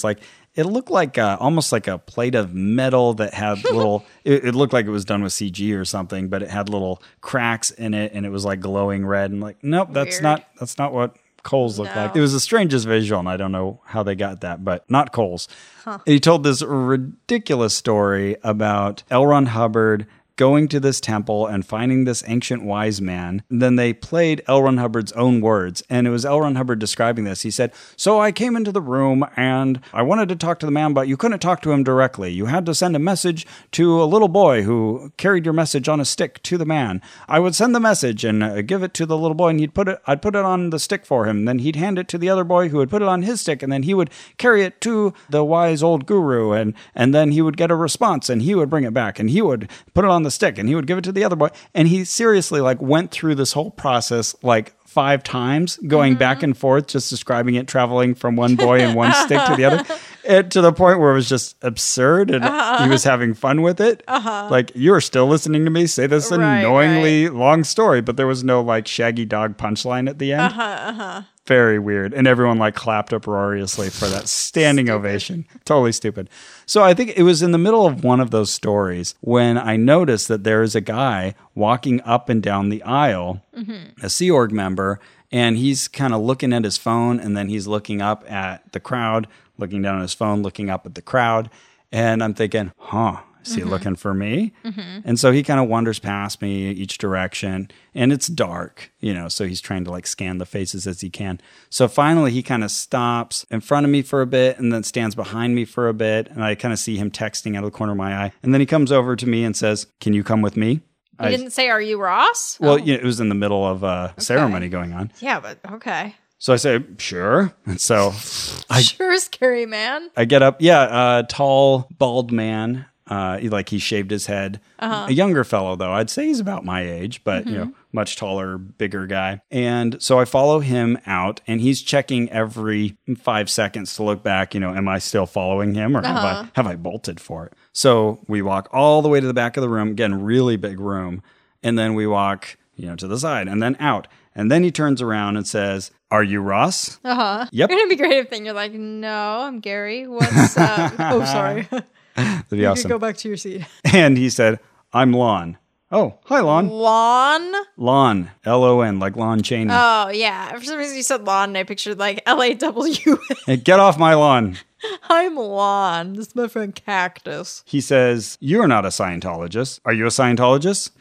It looked like almost like a plate of metal that had little, it looked like it was done with CG or something, but it had little cracks in it and it was like glowing red. And like, nope, that's not what coals look like. It was the strangest visual, and I don't know how they got that, but not coals. He told this ridiculous story about L. Ron Hubbard going to this temple and finding this ancient wise man. And then they played L. Ron Hubbard's own words, and it was L. Ron Hubbard describing this. He said, "So I came into the room and I wanted to talk to the man, but you couldn't talk to him directly. You had to send a message to a little boy who carried your message on a stick to the man. I would send the message and give it to the little boy, and I'd put it on the stick for him. Then he'd hand it to the other boy who would put it on his stick, and then he would carry it to the wise old guru, and then he would get a response, and he would bring it back, and he would put it on the stick, and he would give it to the other boy." And he seriously like went through this whole process like 5 times, going back and forth, just describing it, traveling from one boy and one stick to the other, to the point where it was just absurd, and he was having fun with it. Like, you're still listening to me say this annoyingly long story, but there was no like Shaggy Dog punchline at the end. Very weird. And everyone like clapped uproariously for that standing ovation. Totally stupid. So I think it was in the middle of one of those stories when I noticed that there is a guy walking up and down the aisle, a Sea Org member, and he's kind of looking at his phone, and then he's looking up at the crowd, looking down at his phone, looking up at the crowd. And I'm thinking, is he looking for me? And so he kind of wanders past me each direction, and it's dark, so he's trying to like scan the faces as he can. So finally he kind of stops in front of me for a bit and then stands behind me for a bit. And I kind of see him texting out of the corner of my eye. And then he comes over to me and says, "Can you come with me?" He didn't say, "Are you Ross?" Well, it was in the middle of a ceremony going on. Yeah, but okay. So I say, "Sure." And so sure, scary man. I get up. Yeah, tall, bald man. He shaved his head. A younger fellow, though. I'd say he's about my age, but, much taller, bigger guy. And so I follow him out, and he's checking every 5 seconds to look back, am I still following him, or have I bolted for it? So we walk all the way to the back of the room, again, really big room. And then we walk, to the side and then out. And then he turns around and says, "Are you Ross?" Yep. It's going to be great if then you're like, "No, I'm Gary. What's up?" Oh, sorry. That'd be awesome. Go back to your seat. And he said, "I'm Lon." "Oh, hi, Lon." Lon? Lon. L-O-N, like Lon Chaney. Oh, yeah. For some reason you said Lon, and I pictured like L-A-W. Hey, get off my lawn. I'm Lon. This is my friend Cactus. He says, "You're not a Scientologist. Are you a Scientologist?"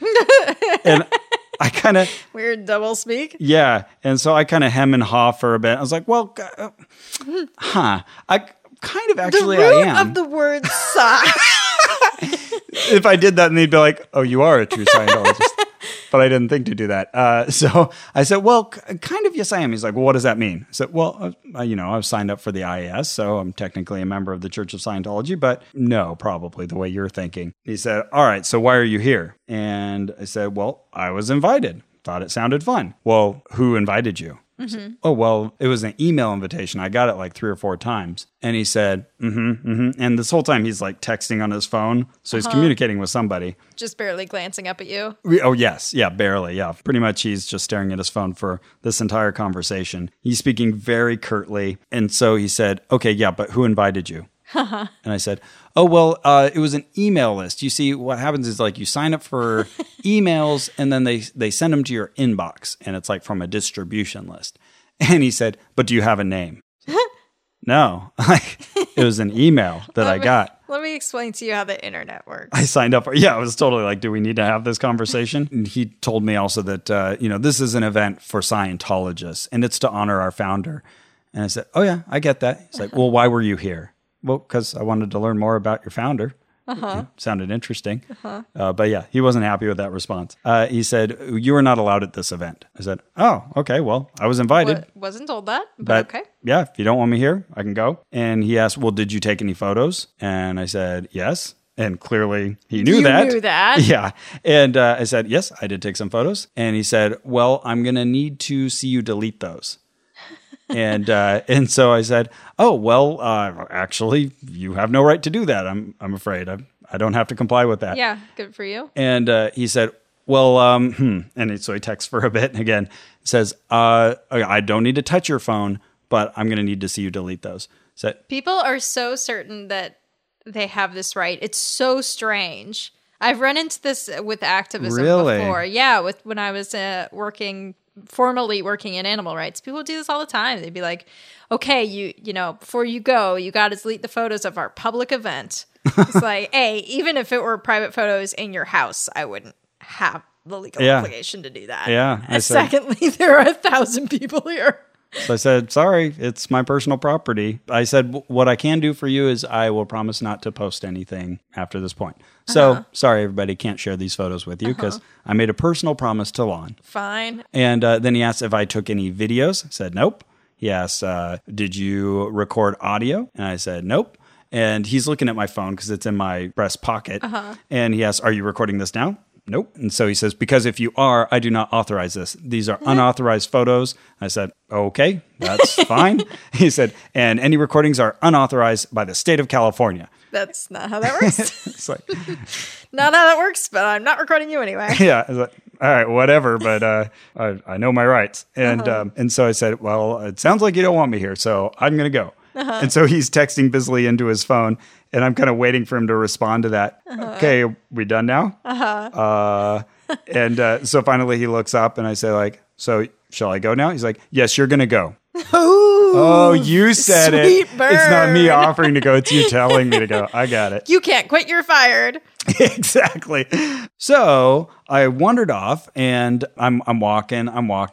And I kind of... Weird double speak. Yeah. And so I kind of hem and haw for a bit. I was like, well, I kind of actually the root I am. Of the word "sigh." If I did that, and they'd be like, "Oh, you are a true Scientologist." But I didn't think to do that. So I said, "Well, kind of, yes, I am." He's like, "Well, what does that mean?" I said, "Well, I've signed up for the IAS, so I'm technically a member of the Church of Scientology, but no, probably the way you're thinking." He said, "All right, so why are you here?" And I said, "Well, I was invited. Thought it sounded fun." "Well, who invited you?" "Oh, well, it was an email invitation. I got it like 3 or 4 times." And he said, And this whole time he's like texting on his phone. So he's communicating with somebody. Just barely glancing up at you. Oh, yes. Yeah, barely. Yeah. Pretty much he's just staring at his phone for this entire conversation. He's speaking very curtly. And so he said, "Okay, yeah, but who invited you?" And I said, "Oh, well, it was an email list. You see, what happens is like you sign up for emails and then they send them to your inbox, and it's like from a distribution list." And he said, "But do you have a name?" No, it was an email that I got. Let me explain to you how the internet works. I signed up for, I was totally like, do we need to have this conversation? And he told me also that, this is an event for Scientologists and it's to honor our founder. And I said, "Oh yeah, I get that." He's like, "Well, why were you here?" "Well, because I wanted to learn more about your founder." Sounded interesting. But yeah, he wasn't happy with that response. He said, "You are not allowed at this event." I said, "Oh, okay. Well, I was invited." Wasn't told that, but okay. Yeah, if you don't want me here, I can go. And he asked, "Well, did you take any photos?" And I said, "Yes." And clearly he knew that. You knew that? Yeah. And I said, "Yes, I did take some photos." And he said, "Well, I'm going to need to see you delete those." And so I said, "Oh, well, actually, you have no right to do that. I'm afraid I don't have to comply with that." Yeah, good for you. And he said, "Well, and so he texts for a bit and again says, I don't need to touch your phone, but I'm going to need to see you delete those." So, people are so certain that they have this right. It's so strange. I've run into this with activism before. Yeah, when I was formally working in animal rights. People do this all the time. They'd be like, okay, you know, before you go, you got to delete the photos of our public event. It's like, hey, even if it were private photos in your house, I wouldn't have the legal obligation to do that. Yeah. And secondly, there are 1,000 people here. So I said, sorry, it's my personal property. I said, what I can do for you is I will promise not to post anything after this point. So sorry, everybody, can't share these photos with you because I made a personal promise to Lon. Fine. And then he asked if I took any videos. I said, nope. He asked, did you record audio? And I said, nope. And he's looking at my phone because it's in my breast pocket. And he asked, are you recording this now? Nope. And so he says, because if you are, I do not authorize this. These are unauthorized photos. I said, okay, that's fine. He said, and any recordings are unauthorized by the state of California. That's not how that works. It's like, not how that works, but I'm not recording you anyway. Yeah. I was like, all right, whatever, but I know my rights. And so I said, well, it sounds like you don't want me here, so I'm going to go. And so he's texting busily into his phone, and I'm kind of waiting for him to respond to that. Okay, we done now? And so finally he looks up, and I say, like, so shall I go now? He's like, yes, you're going to go. Ooh, oh, you said it. Burn. It's not me offering to go. It's you telling me to go. I got it. You can't quit. You're fired. Exactly. So I wandered off, and I'm walking,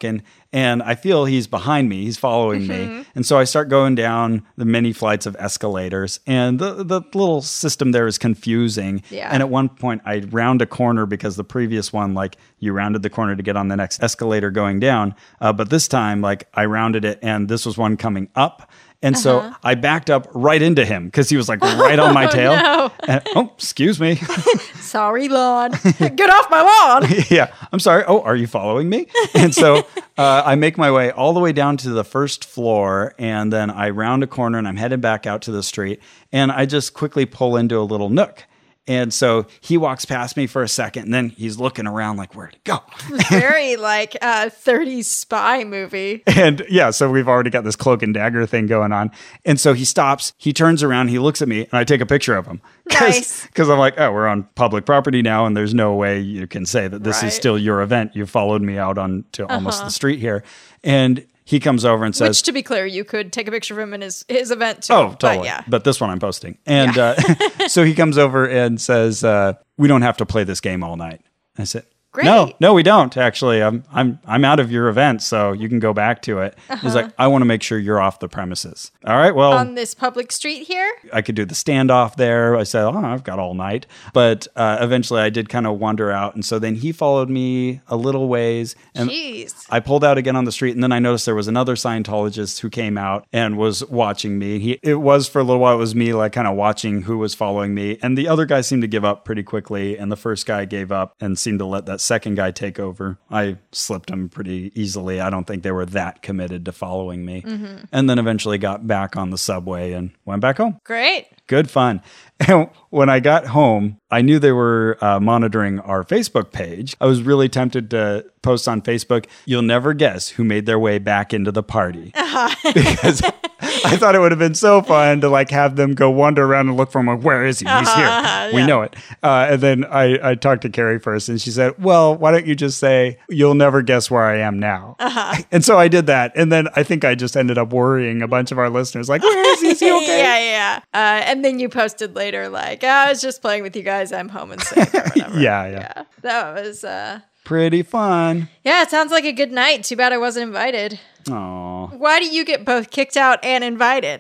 and I feel he's behind me. He's following me. And so I start going down the many flights of escalators, and the little system there is confusing. Yeah. And at one point I round a corner because the previous one, like, you rounded the corner to get on the next escalator going down. But this time, like, I rounded it, and this was one coming up. And so I backed up right into him because he was like right on my tail. No. And, oh, excuse me. Sorry, lawn. Get off my lawn. Yeah, I'm sorry. Oh, are you following me? And so I make my way all the way down to the first floor, and then I round a corner, and I'm headed back out to the street, and I just quickly pull into a little nook. And so he walks past me for a second, and then he's looking around like, where'd he go? Very like 30s spy movie. And yeah, so we've already got this cloak and dagger thing going on. And so he stops, he turns around, he looks at me, and I take a picture of him. Nice. Because I'm like, oh, we're on public property now, and there's no way you can say that this is still your event. You followed me out onto almost the street here. And he comes over and says... Which, to be clear, you could take a picture of him in his event, too. Oh, totally. But this one I'm posting. And so he comes over and says, we don't have to play this game all night. I said, Great. No, we don't, actually. I'm out of your event, so you can go back to it. He's like, I want to make sure you're off the premises. All right, well... On this public street here? I could do the standoff there. I said, I've got all night. But eventually I did kind of wander out. And so then he followed me a little ways. And Jeez. I pulled out again on the street. And then I noticed there was another Scientologist who came out and was watching me. It was for a little while, it was me like kind of watching who was following me. And the other guy seemed to give up pretty quickly. And the first guy gave up and seemed to let that second guy take over. I slipped him pretty easily. I don't think they were that committed to following me. And then eventually got back on the subway and went back home. Great. Good fun. And when I got home, I knew they were monitoring our Facebook page. I was really tempted to post on Facebook, you'll never guess who made their way back into the party. Because I thought it would have been so fun to like have them go wander around and look for him. Like, where is he? He's here. We know it. And then I talked to Carrie first, and she said, well, why don't you just say, you'll never guess where I am now. And so I did that. And then I think I just ended up worrying a bunch of our listeners, like, where is he? Is he okay? Yeah. And then you posted later, like, I was just playing with you guys. I'm home and safe or whatever. Yeah. That was... pretty fun. Yeah, it sounds like a good night. Too bad I wasn't invited. Aw. Why do you get both kicked out and invited?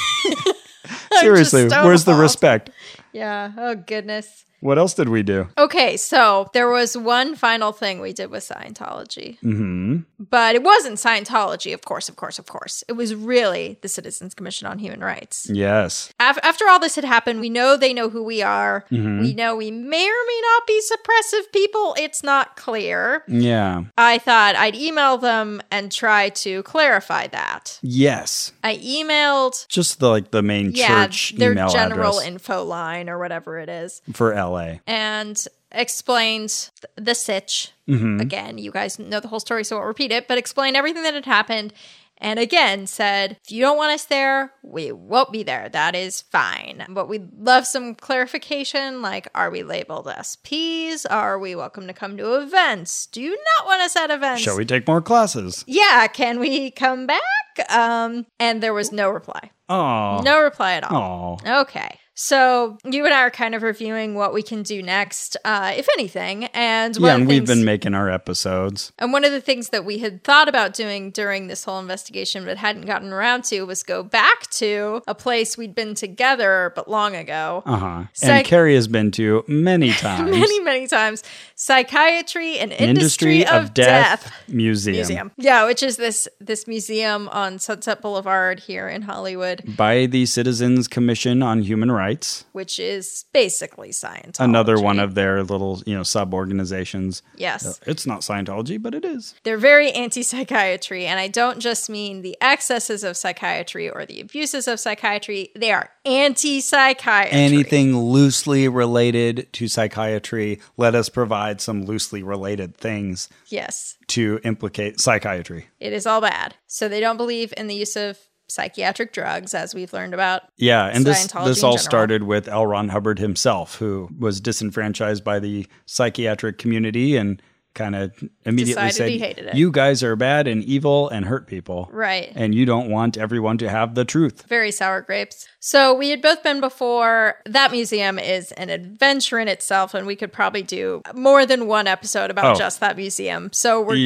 Seriously, where's the respect? Yeah. Oh, goodness. What else did we do? Okay, so there was one final thing we did with Scientology. But it wasn't Scientology, of course. It was really the Citizens Commission on Human Rights. Yes. After all this had happened, we know they know who we are. We know we may or may not be suppressive people. It's not clear. Yeah. I thought I'd email them and try to clarify that. Yes. I emailed... Just the main church their email general address. info line or whatever it is. For LA. And explained the sitch. Again, you guys know the whole story, so I won't repeat it, but explained everything that had happened and again said, if you don't want us there, we won't be there. That is fine. But we'd love some clarification, like, are we labeled SPs? Are we welcome to come to events? Do you not want us at events? Shall we take more classes? Yeah, can we come back? And there was no reply. Oh. No reply at all. Oh. Okay. So you and I are kind of reviewing what we can do next, if anything. And we've been making our episodes. And one of the things that we had thought about doing during this whole investigation but hadn't gotten around to was go back to a place we'd been together but long ago. And Carrie has been to many times. many times. Psychiatry and Industry of Death Museum. Yeah, which is this museum on Sunset Boulevard here in Hollywood. By the Citizens Commission on Human Rights. Which is basically Scientology. Another one of their little, sub-organizations. Yes. It's not Scientology, but it is. They're very anti-psychiatry, and I don't just mean the excesses of psychiatry or the abuses of psychiatry. They are anti-psychiatry. Anything loosely related to psychiatry, let us provide some loosely related things. Yes. To implicate psychiatry. It is all bad. So they don't believe in the use of psychiatric drugs, as we've learned about. Yeah, and this all started with L. Ron Hubbard himself, who was disenfranchised by the psychiatric community and kind of immediately said, he hated it. You guys are bad and evil and hurt people. Right. And you don't want everyone to have the truth. Very sour grapes. So we had both been before. That museum is an adventure in itself, and we could probably do more than one episode about just that museum. So we're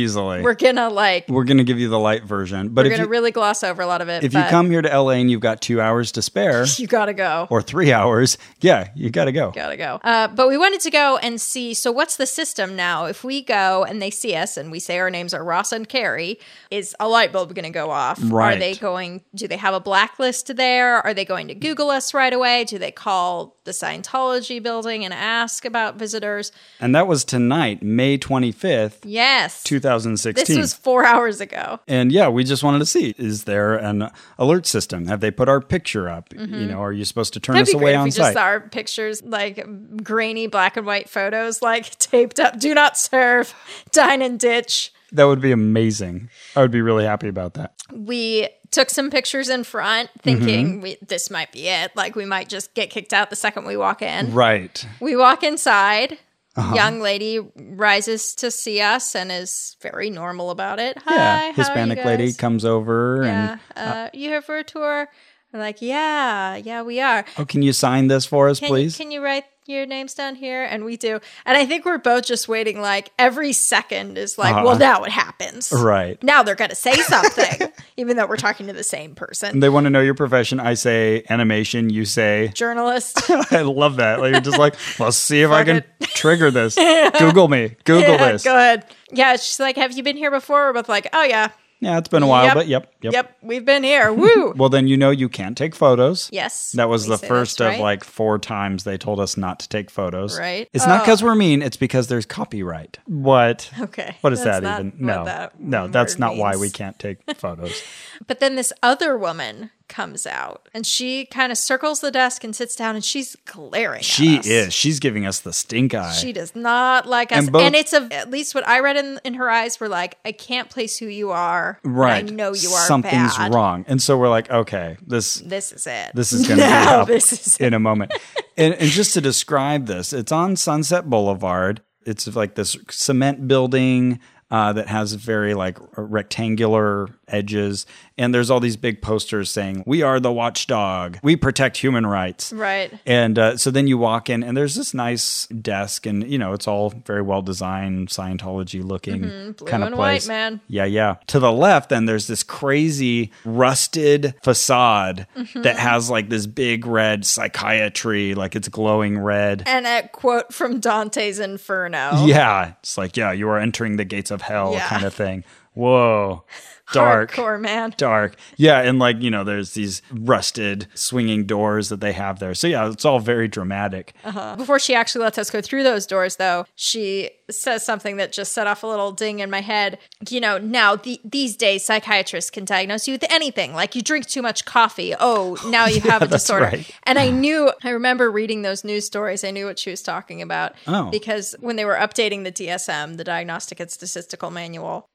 gonna give you the light version. But we're gonna really gloss over a lot of it. If you come here to LA and you've got 2 hours to spare, you gotta go. Or 3 hours, you gotta go. But we wanted to go and see, so what's the system now? If we go and they see us and we say our names are Ross and Carrie, is a light bulb going to go off? Right. Do they have a blacklist there? Are they going to Google us right away? Do they call the Scientology building and ask about visitors? And that was tonight, May 25th. Yes. 2016. This was 4 hours ago. And we just wanted to see, is there an alert system? Have they put our picture up? Mm-hmm. Are you supposed to turn us away on site? Just our pictures, like grainy black and white photos, like taped up, do not serve, dine and ditch. That would be amazing. I would be really happy about that. We took some pictures in front thinking this might be it. Like we might just get kicked out the second we walk in. Right. We walk inside. Young lady rises to see us and is very normal about it. Hi, Hispanic how are you guys? lady comes over. Yeah. And you here for a tour? We're like, yeah, we are. Oh, can you sign this for us, please? Can you write your name's down here? And we do. And I think we're both just waiting, like every second is like, well, now it happens. Right. Now they're going to say something, even though we're talking to the same person. And they want to know your profession. I say animation. You say journalist. I love that. Like, you're just like, let's see if I can trigger this. Google me. Google this. Go ahead. Yeah. She's like, have you been here before? We're both like, oh, yeah. Yeah, it's been a while, but yep. We've been here. Woo! Well, then you can't take photos. Yes. That was the first of like 4 times they told us not to take photos. Right. It's not because we're mean. It's because there's copyright. What? Okay. What is that even? No, that's not why we can't take photos. But then this other woman comes out and she kind of circles the desk and sits down and she's glaring at us. She's giving us the stink eye. She does not like us. And it's at least what I read in her eyes were like, I can't place who you are. Right. I know you are Something's bad. wrong. And so we're like, okay, this is it. This is going to be up in a moment. And just to describe this, it's on Sunset Boulevard. It's like this cement building that has very like rectangular edges. And there's all these big posters saying, we are the watchdog. We protect human rights. Right. And so then you walk in and there's this nice desk and, it's all very well designed, Scientology looking Blue kind of and place. White, man. Yeah. To the left, then there's this crazy rusted facade that has like this big red psychiatry, like it's glowing red. And a quote from Dante's Inferno. Yeah. It's like, you are entering the gates of hell kind of thing. Whoa. Dark. Hardcore, man. Dark. Yeah, and like, there's these rusted swinging doors that they have there. So yeah, it's all very dramatic. Before she actually lets us go through those doors, though, she says something that just set off a little ding in my head. Now these days, psychiatrists can diagnose you with anything. Like you drink too much coffee. Oh, now you have a disorder. Right. And I remember reading those news stories. I knew what she was talking about. Oh. Because when they were updating the DSM, the Diagnostic and Statistical Manual, they were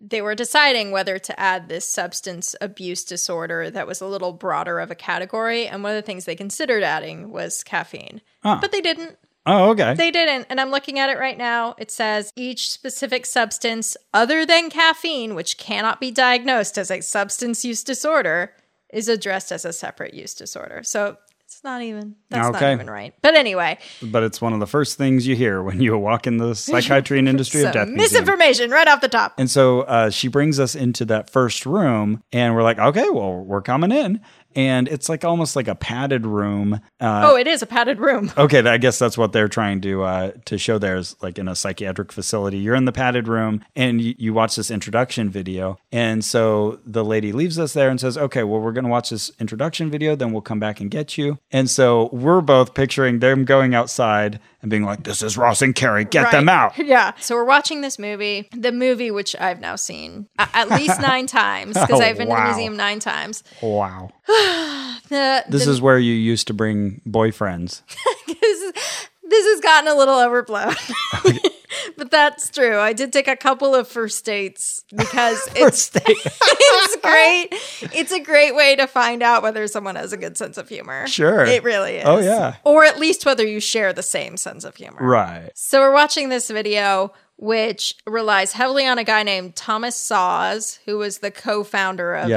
deciding whether to add this substance abuse disorder that was a little broader of a category. And one of the things they considered adding was caffeine. But they didn't. Oh, okay. They didn't. And I'm looking at it right now. It says each specific substance other than caffeine, which cannot be diagnosed as a substance use disorder, is addressed as a separate use disorder. So that's not even right. But anyway. But it's one of the first things you hear when you walk in the psychiatry and industry of death museum. Misinformation right off the top. And so she brings us into that first room and we're like, okay, well, we're coming in. And it's like almost like a padded room. It is a padded room. Okay, I guess that's what they're trying to show there is like in a psychiatric facility. You're in the padded room and you watch this introduction video. And so the lady leaves us there and says, okay, well, we're going to watch this introduction video. Then we'll come back and get you. And so we're both picturing them going outside and being like, this is Ross and Carrie, get them out. Yeah. So we're watching this movie, the movie which I've now seen at least 9 times because I've been to the museum 9 times. Wow. This is where you used to bring boyfriends. This has gotten a little overblown. But that's true. I did take a couple of first dates because it's great. It's a great way to find out whether someone has a good sense of humor. Sure. It really is. Oh, yeah. Or at least whether you share the same sense of humor. Right. So we're watching this video, which relies heavily on a guy named Thomas Szasz, who was the co-founder of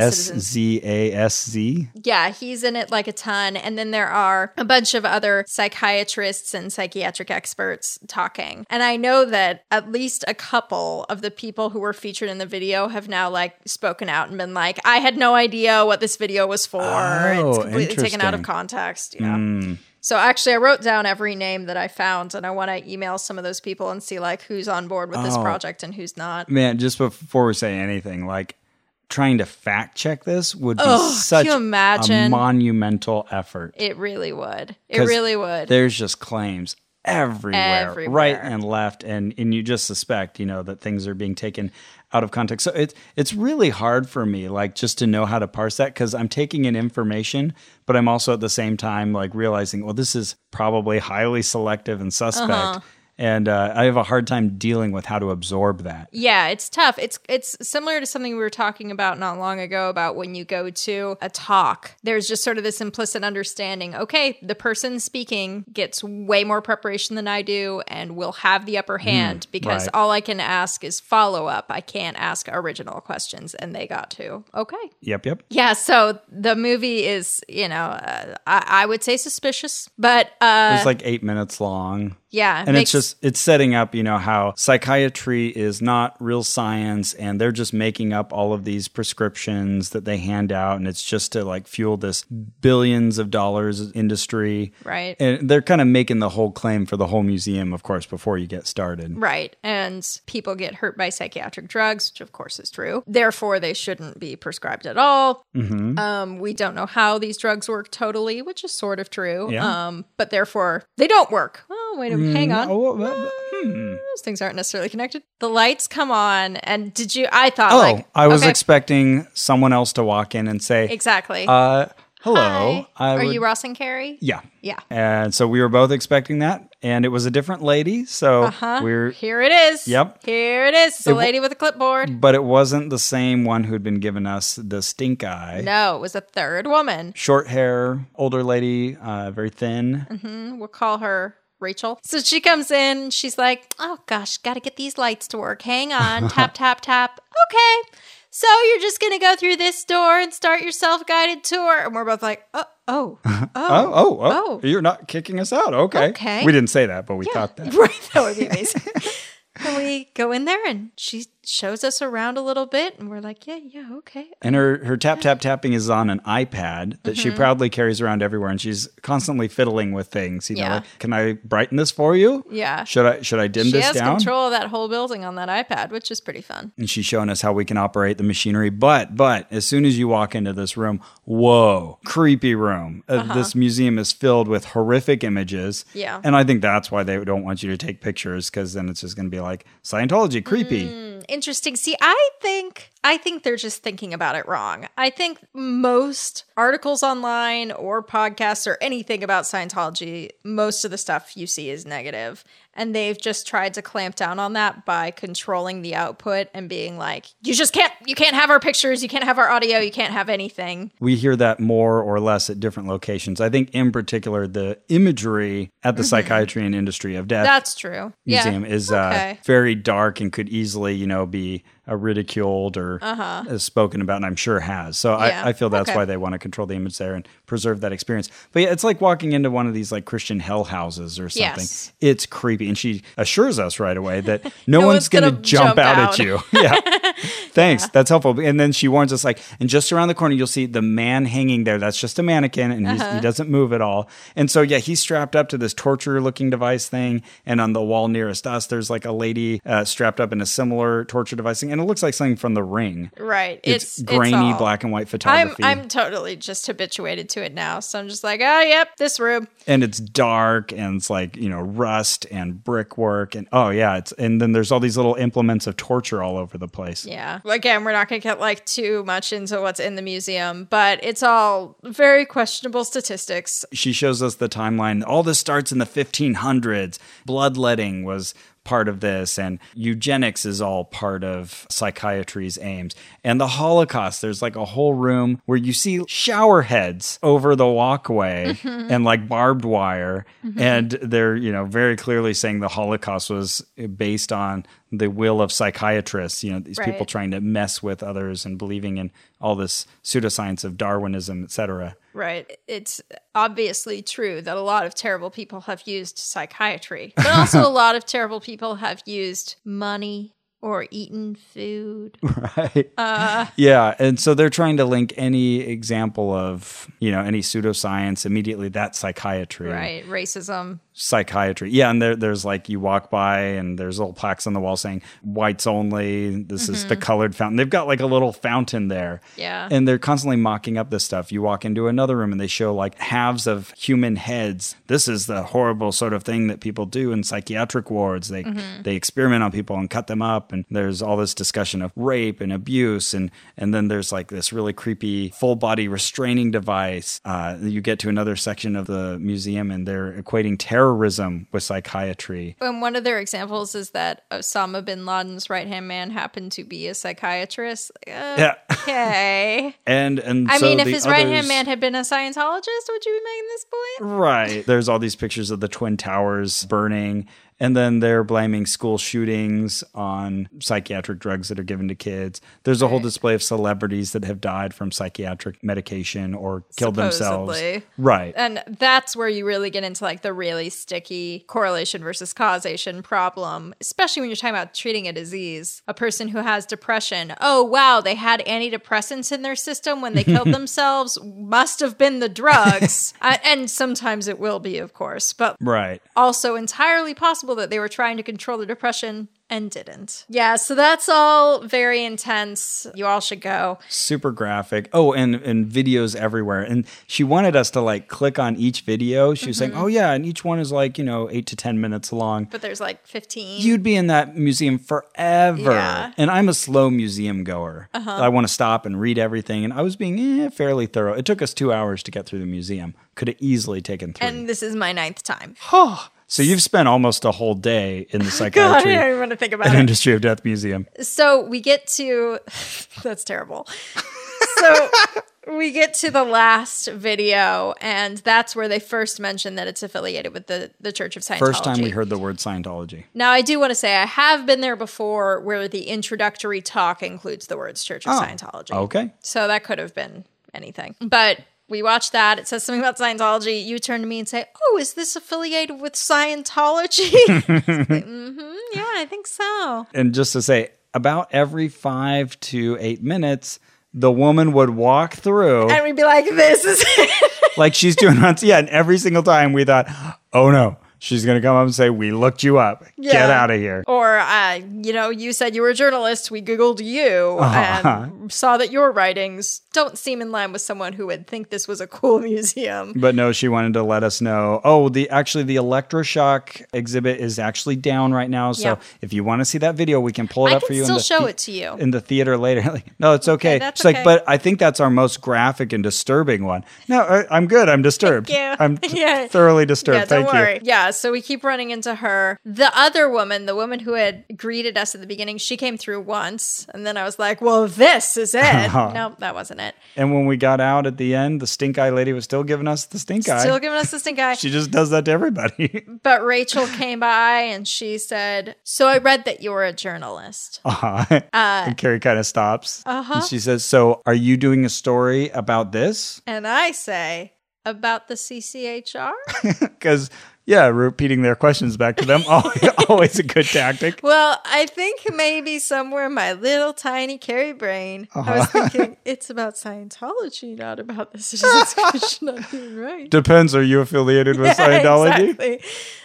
SZASZ. Yeah, he's in it like a ton. And then there are a bunch of other psychiatrists and psychiatric experts talking. And I know that at least a couple of the people who were featured in the video have now like spoken out and been like, I had no idea what this video was for. It's completely taken out of context. Yeah. So actually, I wrote down every name that I found, and I want to email some of those people and see like who's on board with this project and who's not. Man, just before we say anything, like trying to fact check this would be such a monumental effort. It really would. It really would. There's just claims everywhere, right and left, and you just suspect, that things are being taken out of context. So it's really hard for me, like, just to know how to parse that, because I'm taking in information, but I'm also at the same time like realizing, well, this is probably highly selective and suspect. And I have a hard time dealing with how to absorb that. Yeah, it's tough. It's similar to something we were talking about not long ago about when you go to a talk. There's just sort of this implicit understanding, okay, the person speaking gets way more preparation than I do and will have the upper hand because all I can ask is follow-up. I can't ask original questions, and they got to. Okay. Yep. Yeah, so the movie is, I would say suspicious, but... it's like 8 minutes long. Yeah. And it's setting up, how psychiatry is not real science and they're just making up all of these prescriptions that they hand out. And it's just to like fuel this billions of dollars industry. Right. And they're kind of making the whole claim for the whole museum, of course, before you get started. Right. And people get hurt by psychiatric drugs, which of course is true. Therefore, they shouldn't be prescribed at all. Mm-hmm. We don't know how these drugs work totally, which is sort of true. Yeah. But therefore, they don't work. Oh, wait a minute. Hang on. Those things aren't necessarily connected. The lights come on, and I thought I was expecting someone else to walk in and say, exactly. Hello. Hi. Are you Ross and Carrie? Yeah. Yeah. And so we were both expecting that, and it was a different lady. So here it is. Yep. Here it is. It's a lady with a clipboard. But it wasn't the same one who'd been giving us the stink eye. No, it was a third woman. Short hair, older lady, very thin. Mm-hmm. We'll call her Rachel. So she comes in, she's like, oh gosh, gotta get these lights to work. Hang on, tap, tap, tap. Okay, so you're just gonna go through this door and start your self-guided tour. And we're both like, oh. You're not kicking us out. Okay. We didn't say that, but we thought that. Right, that would be amazing. And we go in there and she shows us around a little bit and we're like, yeah, okay. And her tapping is on an iPad that she proudly carries around everywhere, and she's constantly fiddling with things. Like, can I brighten this for you? Yeah. Should I dim this down? She has control of that whole building on that iPad, which is pretty fun. And she's showing us how we can operate the machinery. But as soon as you walk into this room, whoa, creepy room. This museum is filled with horrific images. Yeah. And I think that's why they don't want you to take pictures, because then it's just going to be like, Scientology, creepy. Interesting. See, I think they're just thinking about it wrong. I think most articles online or podcasts or anything about Scientology, most of the stuff you see is negative. And they've just tried to clamp down on that by controlling the output and being like, you can't have our pictures, you can't have our audio, you can't have anything. We hear that more or less at different locations. I think in particular, the imagery at the Psychiatry and Industry of Death That's true. Museum is very dark and could easily, be ridiculed or spoken about, and I'm sure has. So I feel that's why they want to control the image there and preserve that experience. But yeah, it's like walking into one of these like Christian hell houses or something. Yes. It's creepy. And she assures us right away that no one's going to jump out at you. Yeah. Thanks. Yeah. That's helpful. And then she warns us and just around the corner, you'll see the man hanging there. That's just a mannequin and he doesn't move at all. And so, he's strapped up to this torture looking device thing. And on the wall nearest us, there's like a lady strapped up in a similar torture device thing. And it looks like something from The Ring. Right. It's grainy black and white photography. I'm totally just habituated to it now. So I'm just like, oh, yep, this room. And it's dark and it's like, rust and brickwork. And and then there's all these little implements of torture all over the place. Yeah. Again, we're not going to get like too much into what's in the museum, but it's all very questionable statistics. She shows us the timeline. All this starts in the 1500s. Bloodletting was part of this, and eugenics is all part of psychiatry's aims. And the Holocaust, there's like a whole room where you see shower heads over the walkway and like barbed wire. And they're, very clearly saying the Holocaust was based on the will of psychiatrists, these people trying to mess with others and believing in all this pseudoscience of Darwinism, etc. Right. It's obviously true that a lot of terrible people have used psychiatry, but also a lot of terrible people have used money or eaten food. Right. Yeah. And so they're trying to link any example of, any pseudoscience, immediately that's psychiatry. Right. Racism. Psychiatry. Yeah. And there's like, you walk by and there's little plaques on the wall saying whites only. This is the colored fountain. They've got like a little fountain there. Yeah. And they're constantly mocking up this stuff. You walk into another room and they show like halves of human heads. This is the horrible sort of thing that people do in psychiatric wards. They experiment on people and cut them up. And there's all this discussion of rape and abuse. And then there's like this really creepy full body restraining device. You get to another section of the museum and they're equating terrorism with psychiatry. And one of their examples is that Osama bin Laden's right-hand man happened to be a psychiatrist. Okay. And I mean, if his right-hand man had been a Scientologist, would you be making this point? Right. There's all these pictures of the Twin Towers burning. And then they're blaming school shootings on psychiatric drugs that are given to kids. There's a whole display of celebrities that have died from psychiatric medication or killed themselves. Right. And that's where you really get into like the really sticky correlation versus causation problem, especially when you're talking about treating a disease. A person who has depression, oh, wow, they had antidepressants in their system when they killed themselves, must have been the drugs. And sometimes it will be, of course, but also entirely possible that they were trying to control the depression and didn't. Yeah, so that's all very intense. You all should go. Super graphic. Oh, and videos everywhere. And she wanted us to like click on each video. She was saying, oh yeah, and each one is like, 8 to 10 minutes long. But there's like 15. You'd be in that museum forever. Yeah. And I'm a slow museum goer. I want to stop and read everything. And I was being fairly thorough. It took us 2 hours to get through the museum. Could have easily taken 3. And this is my 9th time. So you've spent almost a whole day in the Psychiatry I don't want to think about and Industry of Death Museum. So we get to... That's terrible. So we get to the last video, and that's where they first mention that it's affiliated with the Church of Scientology. First time we heard the word Scientology. Now, I do want to say I have been there before where the introductory talk includes the words Church of Scientology. Okay. So that could have been anything. But... we watch that. It says something about Scientology. You turn to me and say, oh, is this affiliated with Scientology? Like, yeah, I think so. And just to say, about every 5 to 8 minutes, the woman would walk through. And we'd be like, this is it. Like she's doing runs. Yeah, and every single time we thought, oh no. She's going to come up and say, we looked you up. Yeah. Get out of here. Or, you said you were a journalist. We Googled you and saw that your writings don't seem in line with someone who would think this was a cool museum. But no, she wanted to let us know. Oh, the electroshock exhibit is actually down right now. So if you want to see that video, we can pull it up for you. I can still show it to you. In the theater later. Like, no, it's okay. That's She's like, but I think that's our most graphic and disturbing one. No, I'm good. I'm disturbed. Thank you. I'm thoroughly disturbed. Yeah, don't worry. You. Yeah. so we keep running into her. The other woman, the woman who had greeted us at the beginning, she came through once. And then I was like, well, this is it. Nope, that wasn't it. And when we got out at the end, the stink eye lady was still giving us the stink eye. Still giving us the stink eye. She just does that to everybody. But Rachel came by and she said, so I read that you were a journalist. And Carrie kind of stops. And she says, so are you doing a story about this? And I say, about the CCHR? Because, yeah, repeating their questions back to them, always a good tactic. Well, I think maybe somewhere in my little tiny Carrie brain, I was thinking, it's about Scientology, not about the situation I'm doing right. Depends. Are you affiliated with Scientology? Exactly.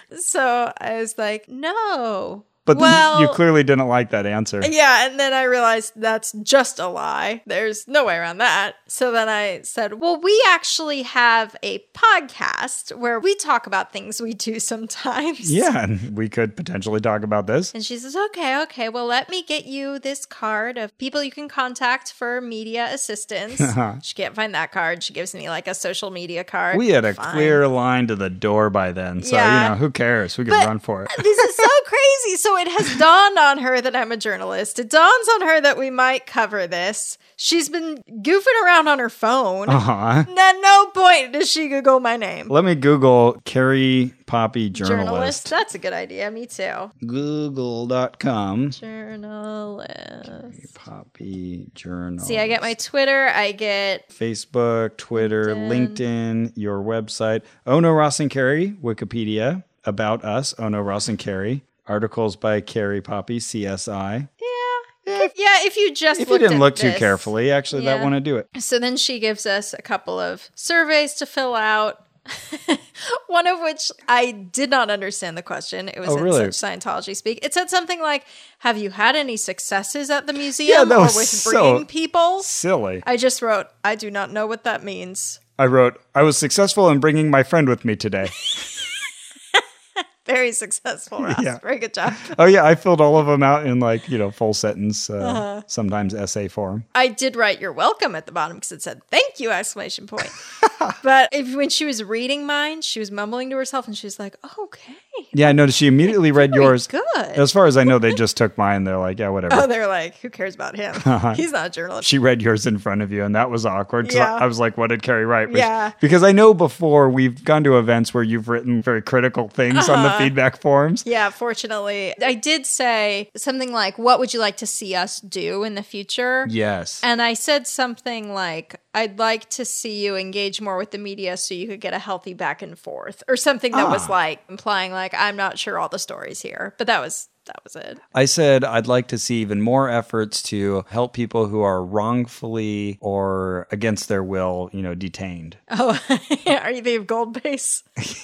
So I was like, no. But you clearly didn't like that answer. Yeah, and then I realized that's just a lie. There's no way around that. So then I said, well, we actually have a podcast where we talk about things we do sometimes. Yeah, and we could potentially talk about this. And she says, okay, well, let me get you this card of people you can contact for media assistance. She can't find that card. She gives me like a social media card. We had a clear line to the door by then. So, who cares? We could run for it. This is so crazy. So it has dawned on her that I'm a journalist. It dawns on her that we might cover this. She's been goofing around on her phone. At no point does she Google my name. Let me Google Carrie Poppy journalist. That's a good idea. Me too. Google.com. Journalist. Carrie Poppy journalist. See, I get my Twitter. I get Facebook, Twitter, LinkedIn, your website. Oh No, Ross and Carrie, Wikipedia. About Us, Oh No, Ross and Carrie. Articles by Carrie Poppy, CSI. If you just if you didn't look too carefully, actually, that wouldn't do it. So then she gives us a couple of surveys to fill out. One of which I did not understand the question. It was in such Scientology speak. It said something like, have you had any successes at the museum or with bringing people? Silly. I just wrote, I do not know what that means. I wrote, I was successful in bringing my friend with me today. Very successful, Ross. Yeah. Very good job. Oh, yeah. I filled all of them out in full sentence, sometimes essay form. I did write you're welcome at the bottom because it said, thank you, exclamation point. But when she was reading mine, she was mumbling to herself and she was like, okay. Yeah, I noticed she immediately read yours. Good. As far as I know, they just took mine. They're like, yeah, whatever. Oh, they're like, who cares about him? He's not a journalist. She read yours in front of you, and that was awkward. Yeah. I was like, what did Carrie write? Yeah. Because I know before we've gone to events where you've written very critical things on the feedback forms. Yeah, fortunately. I did say something like, what would you like to see us do in the future? Yes. And I said something like, I'd like to see you engage more with the media so you could get a healthy back and forth, or something that was like implying like, I'm not sure all the stories here, but that was it. I said I'd like to see even more efforts to help people who are wrongfully or against their will, detained. Oh, are you the gold base?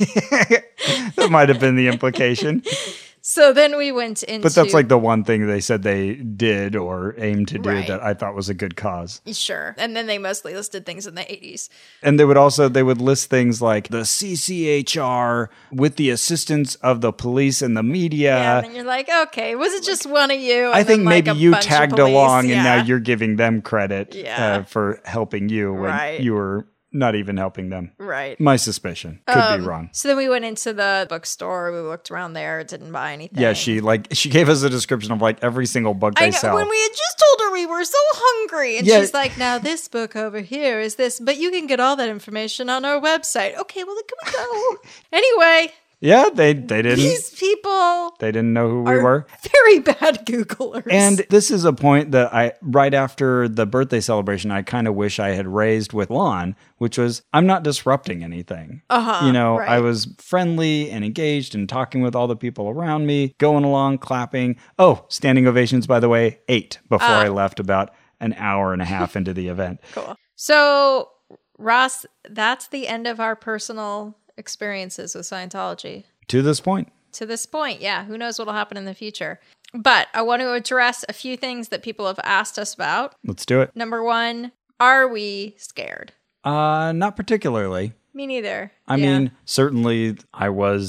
That might have been the implication. So then we went into... But that's like the one thing they said they did or aimed to do that I thought was a good cause. Sure. And then they mostly listed things in the 80s. And they would list things like the CCHR with the assistance of the police and the media. Yeah, and then you're like, okay, was it just one of you? I think maybe you tagged along and now you're giving them credit for helping you when you were... not even helping them. Right. My suspicion. Could be wrong. So then we went into the bookstore. We looked around there. Didn't buy anything. Yeah, she gave us a description of every single book they sell. When we had just told her we were so hungry. And she's like, now this book over here is this. But you can get all that information on our website. Okay, well, then can we go? Anyway. Yeah, they didn't. These people. They didn't know who we were. Very bad Googlers. And this is a point that right after the birthday celebration, I kind of wish I had raised with Lon, which was, I'm not disrupting anything. I was friendly and engaged and talking with all the people around me, going along, clapping. Oh, standing ovations, by the way, 8 before I left about an hour and a half into the event. Cool. So, Ross, that's the end of our personal experiences with Scientology. To this point, yeah. Who knows what'll happen in the future? But I want to address a few things that people have asked us about. Let's do it. Number 1, are we scared? Not particularly. Me neither. I mean, certainly I was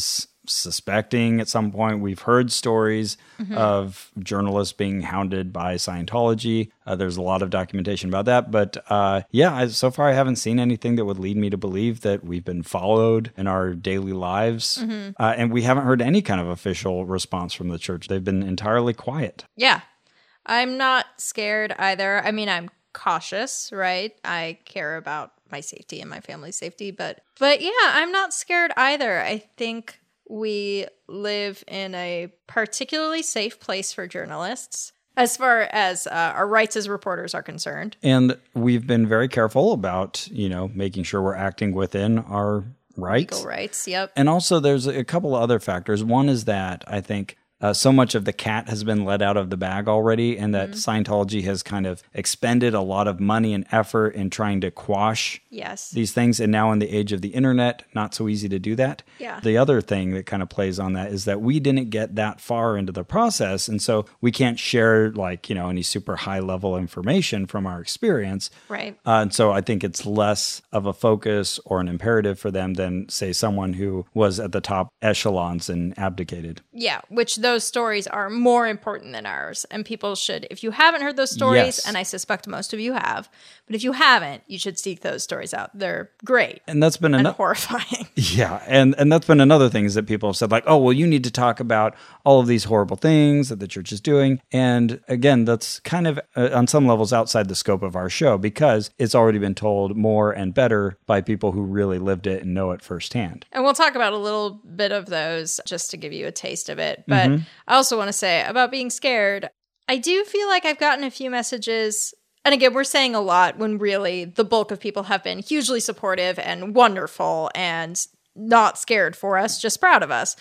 suspecting at some point. We've heard stories of journalists being hounded by Scientology. There's a lot of documentation about that. But so far I haven't seen anything that would lead me to believe that we've been followed in our daily lives. And we haven't heard any kind of official response from the church. They've been entirely quiet. Yeah. I'm not scared either. I mean, I'm cautious, right? I care about my safety and my family's safety. But yeah, I'm not scared either. I think we live in a particularly safe place for journalists as far as our rights as reporters are concerned. And we've been very careful about, making sure we're acting within our rights. Legal rights, yep. And also there's a couple of other factors. One is that I think so much of the cat has been let out of the bag already, and that Scientology has kind of expended a lot of money and effort in trying to quash these things. And now in the age of the internet, not so easy to do that. Yeah. The other thing that kind of plays on that is that we didn't get that far into the process. And so we can't share any super high level information from our experience. Right. And so I think it's less of a focus or an imperative for them than, say, someone who was at the top echelons and abdicated. Yeah, which those stories are more important than ours. And people should, if you haven't heard those stories, and I suspect most of you have, but if you haven't, you should seek those stories out. They're great. And that's been horrifying. Yeah. And that's been another thing is that people have said you need to talk about all of these horrible things that the church is doing. And again, that's kind of on some levels outside the scope of our show because it's already been told more and better by people who really lived it and know it firsthand. And we'll talk about a little bit of those just to give you a taste of it. But I also want to say about being scared, I do feel like I've gotten a few messages. And again, we're saying a lot when really the bulk of people have been hugely supportive and wonderful and not scared for us, just proud of us.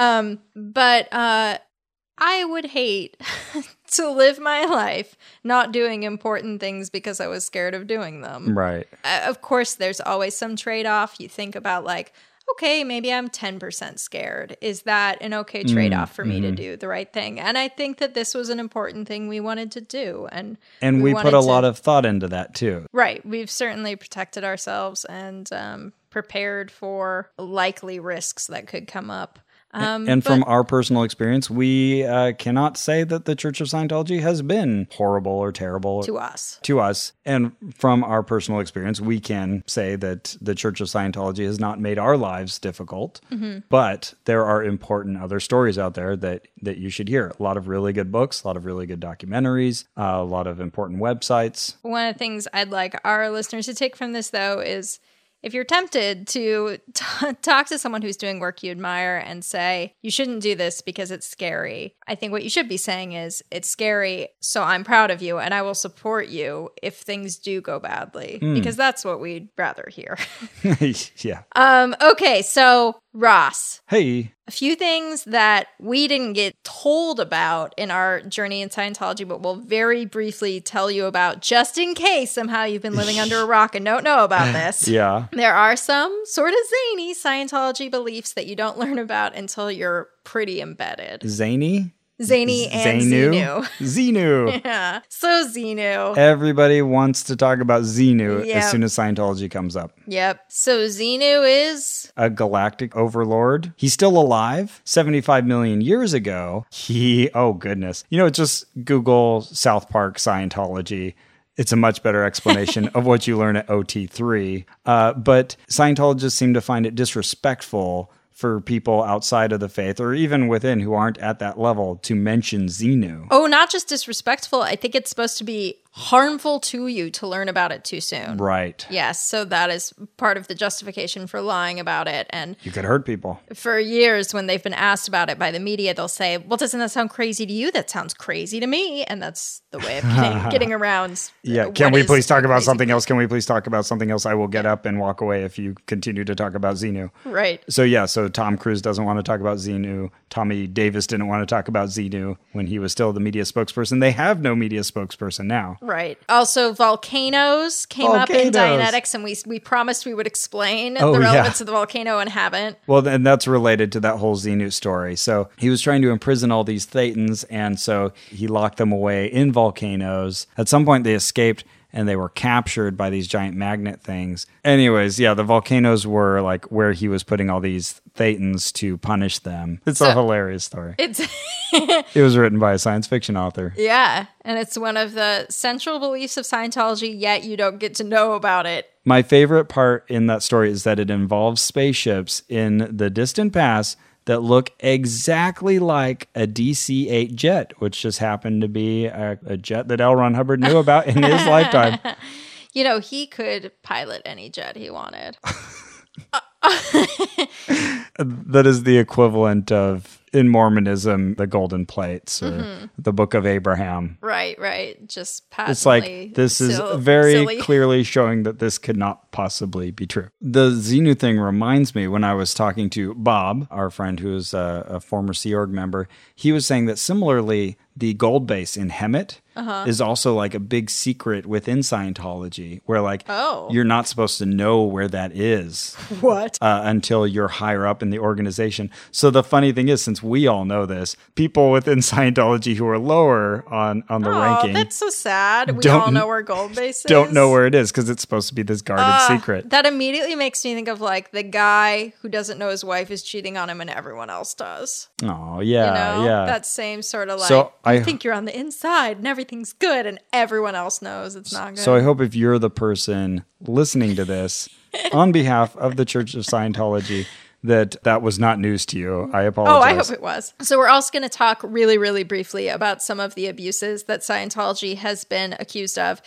But I would hate to live my life not doing important things because I was scared of doing them. Right. Of course, there's always some trade-off. You think about okay, maybe I'm 10% scared. Is that an okay trade-off for me to do the right thing? And I think that this was an important thing we wanted to do. And we put a lot of thought into that too. Right. We've certainly protected ourselves and prepared for likely risks that could come up. And from our personal experience, we cannot say that the Church of Scientology has been horrible or terrible to us. And from our personal experience, we can say that the Church of Scientology has not made our lives difficult. But there are important other stories out there that you should hear. A lot of really good books, a lot of really good documentaries, a lot of important websites. One of the things I'd like our listeners to take from this, though, is if you're tempted to talk to someone who's doing work you admire and say, you shouldn't do this because it's scary, I think what you should be saying is, it's scary, so I'm proud of you and I will support you if things do go badly. Because that's what we'd rather hear. Yeah. Okay, so Ross. Hey. A few things that we didn't get told about in our journey in Scientology, but we'll very briefly tell you about just in case somehow you've been living under a rock and don't know about this. Yeah. There are some sort of zany Scientology beliefs that you don't learn about until you're pretty embedded. Zany and Xenu. Xenu. Yeah. So Xenu. Everybody wants to talk about Xenu as soon as Scientology comes up. Yep. So Xenu is a galactic overlord. He's still alive. 75 million years ago, just Google South Park Scientology. It's a much better explanation of what you learn at OT3. But Scientologists seem to find it disrespectful for people outside of the faith or even within who aren't at that level to mention Xenu. Oh, not just disrespectful. I think it's supposed to be harmful to you to learn about it too soon. Right. Yes, so that is part of the justification for lying about it. And you could hurt people. For years, when they've been asked about it by the media, they'll say, well, doesn't that sound crazy to you? That sounds crazy to me. And that's the way of getting around. Yeah. Can we please talk about something else? Can we please talk about something else? I will get up and walk away if you continue to talk about Xenu. Right. So Tom Cruise doesn't want to talk about Xenu. Tommy Davis didn't want to talk about Xenu when he was still the media spokesperson. They have no media spokesperson now. Right. Also, volcanoes came up in Dianetics, and we promised we would explain the relevance of the volcano and haven't. Well, and that's related to that whole Xenu story. So he was trying to imprison all these Thetans, and so he locked them away in volcanoes. At some point, they escaped. and they were captured by these giant magnet things. Anyways, yeah, the volcanoes were like where he was putting all these thetans to punish them. It's a hilarious story. It was written by a science fiction author. Yeah, and it's one of the central beliefs of Scientology, yet you don't get to know about it. My favorite part in that story is that it involves spaceships in the distant past that look exactly like a DC-8 jet, which just happened to be a jet that L. Ron Hubbard knew about in his lifetime. You know, he could pilot any jet he wanted. That is the equivalent of, in Mormonism, the golden plates or the Book of Abraham. Right. Just patently It's like, this is very clearly showing that this could not possibly be true. The Xenu thing reminds me, when I was talking to Bob, our friend who is a former Sea Org member, he was saying that similarly, the gold base in Hemet is also like a big secret within Scientology, where like you're not supposed to know where that is. What? Until you're higher up in the organization. So the funny thing is, since we all know this, people within Scientology who are lower on the ranking. Oh, that's so sad. We all know where gold base is. Don't know where it is because it's supposed to be this guarded secret. That immediately makes me think of like the guy who doesn't know his wife is cheating on him and everyone else does. Oh, yeah, yeah. That same sort of like, so I think you're on the inside and everything's good and everyone else knows it's not good. So I hope if you're the person listening to this, on behalf of the Church of Scientology, that was not news to you. I apologize. Oh, I hope it was. So we're also going to talk really, really briefly about some of the abuses that Scientology has been accused of.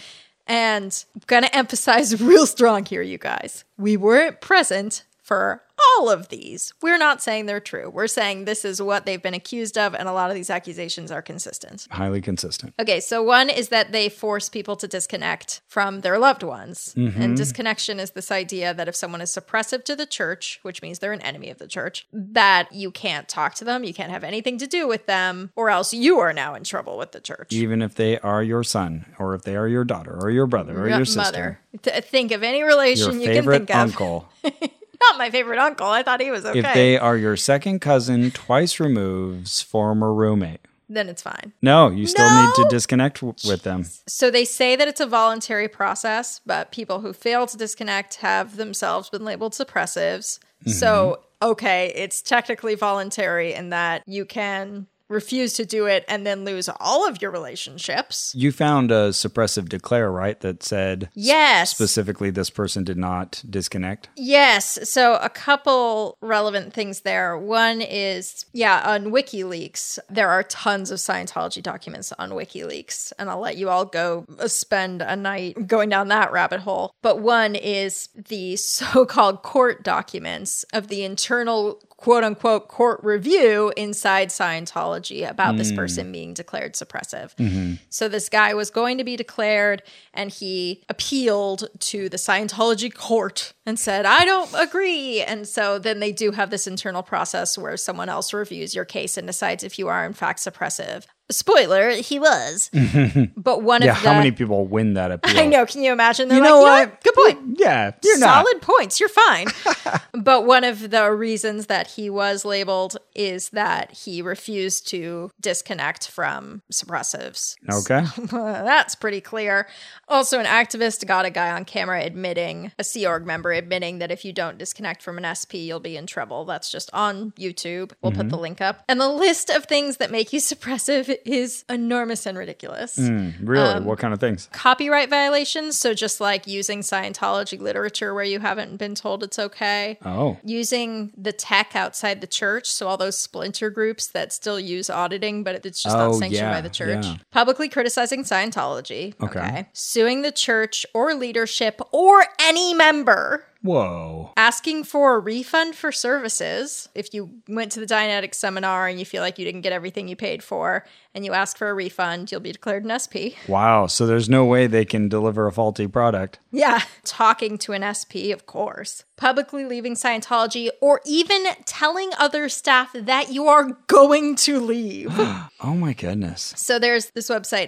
And I'm going to emphasize real strong here, you guys. We weren't present for all of these. We're not saying they're true. We're saying this is what they've been accused of, and a lot of these accusations are consistent. Highly consistent. Okay, so one is that they force people to disconnect from their loved ones. And disconnection is this idea that if someone is suppressive to the church, which means they're an enemy of the church, that you can't talk to them, you can't have anything to do with them, or else you are now in trouble with the church. Even if they are your son, or if they are your daughter, or your brother, or your sister. Mother. Think of any relation you can think of. Your favorite uncle. Not my favorite uncle. I thought he was okay. If they are your second cousin, twice removed's former roommate. Then it's fine. No, you still need to disconnect with them. So they say that it's a voluntary process, but people who fail to disconnect have themselves been labeled suppressives. So, okay, it's technically voluntary in that you can refuse to do it and then lose all of your relationships. You found a suppressive declare, right? That said, yes, specifically this person did not disconnect? Yes. So a couple relevant things there. One is, on WikiLeaks, there are tons of Scientology documents on WikiLeaks, and I'll let you all go spend a night going down that rabbit hole. But one is the so-called court documents of the internal quote-unquote court review inside Scientology about this person being declared suppressive. So this guy was going to be declared, and he appealed to the Scientology court and said, I don't agree. And so then they do have this internal process where someone else reviews your case and decides if you are in fact suppressive. Spoiler, he was. But one of the... how many people win that appeal? I know. Can you imagine? They're what? Good point. Yeah, you're Solid points. You're fine. But one of the reasons that he was labeled is that he refused to disconnect from suppressives. Okay. That's pretty clear. Also, an activist got a guy on camera admitting, a Sea Org member admitting that if you don't disconnect from an SP, you'll be in trouble. That's just on YouTube. We'll put the link up. And the list of things that make you suppressive is enormous and ridiculous. Really? What kind of things? Copyright violations. So just like using Scientology literature where you haven't been told it's okay. Oh. Using the tech outside the church. So all those splinter groups that still use auditing, but it's just not sanctioned by the church. Yeah. Publicly criticizing Scientology. Okay. Suing the church or leadership or any member. Whoa. Asking for a refund for services. If you went to the Dianetics seminar and you feel like you didn't get everything you paid for and you ask for a refund, you'll be declared an SP. Wow. So there's no way they can deliver a faulty product. Yeah. Talking to an SP, of course. Publicly leaving Scientology or even telling other staff that you are going to leave. Oh my goodness. So there's this website,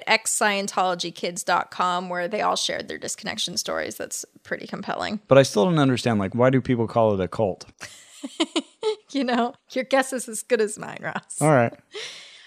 xscientologykids.com, where they all shared their disconnection stories. That's pretty compelling. But I still don't understand, like, why do people call it a cult? Your guess is as good as mine, Ross. All right.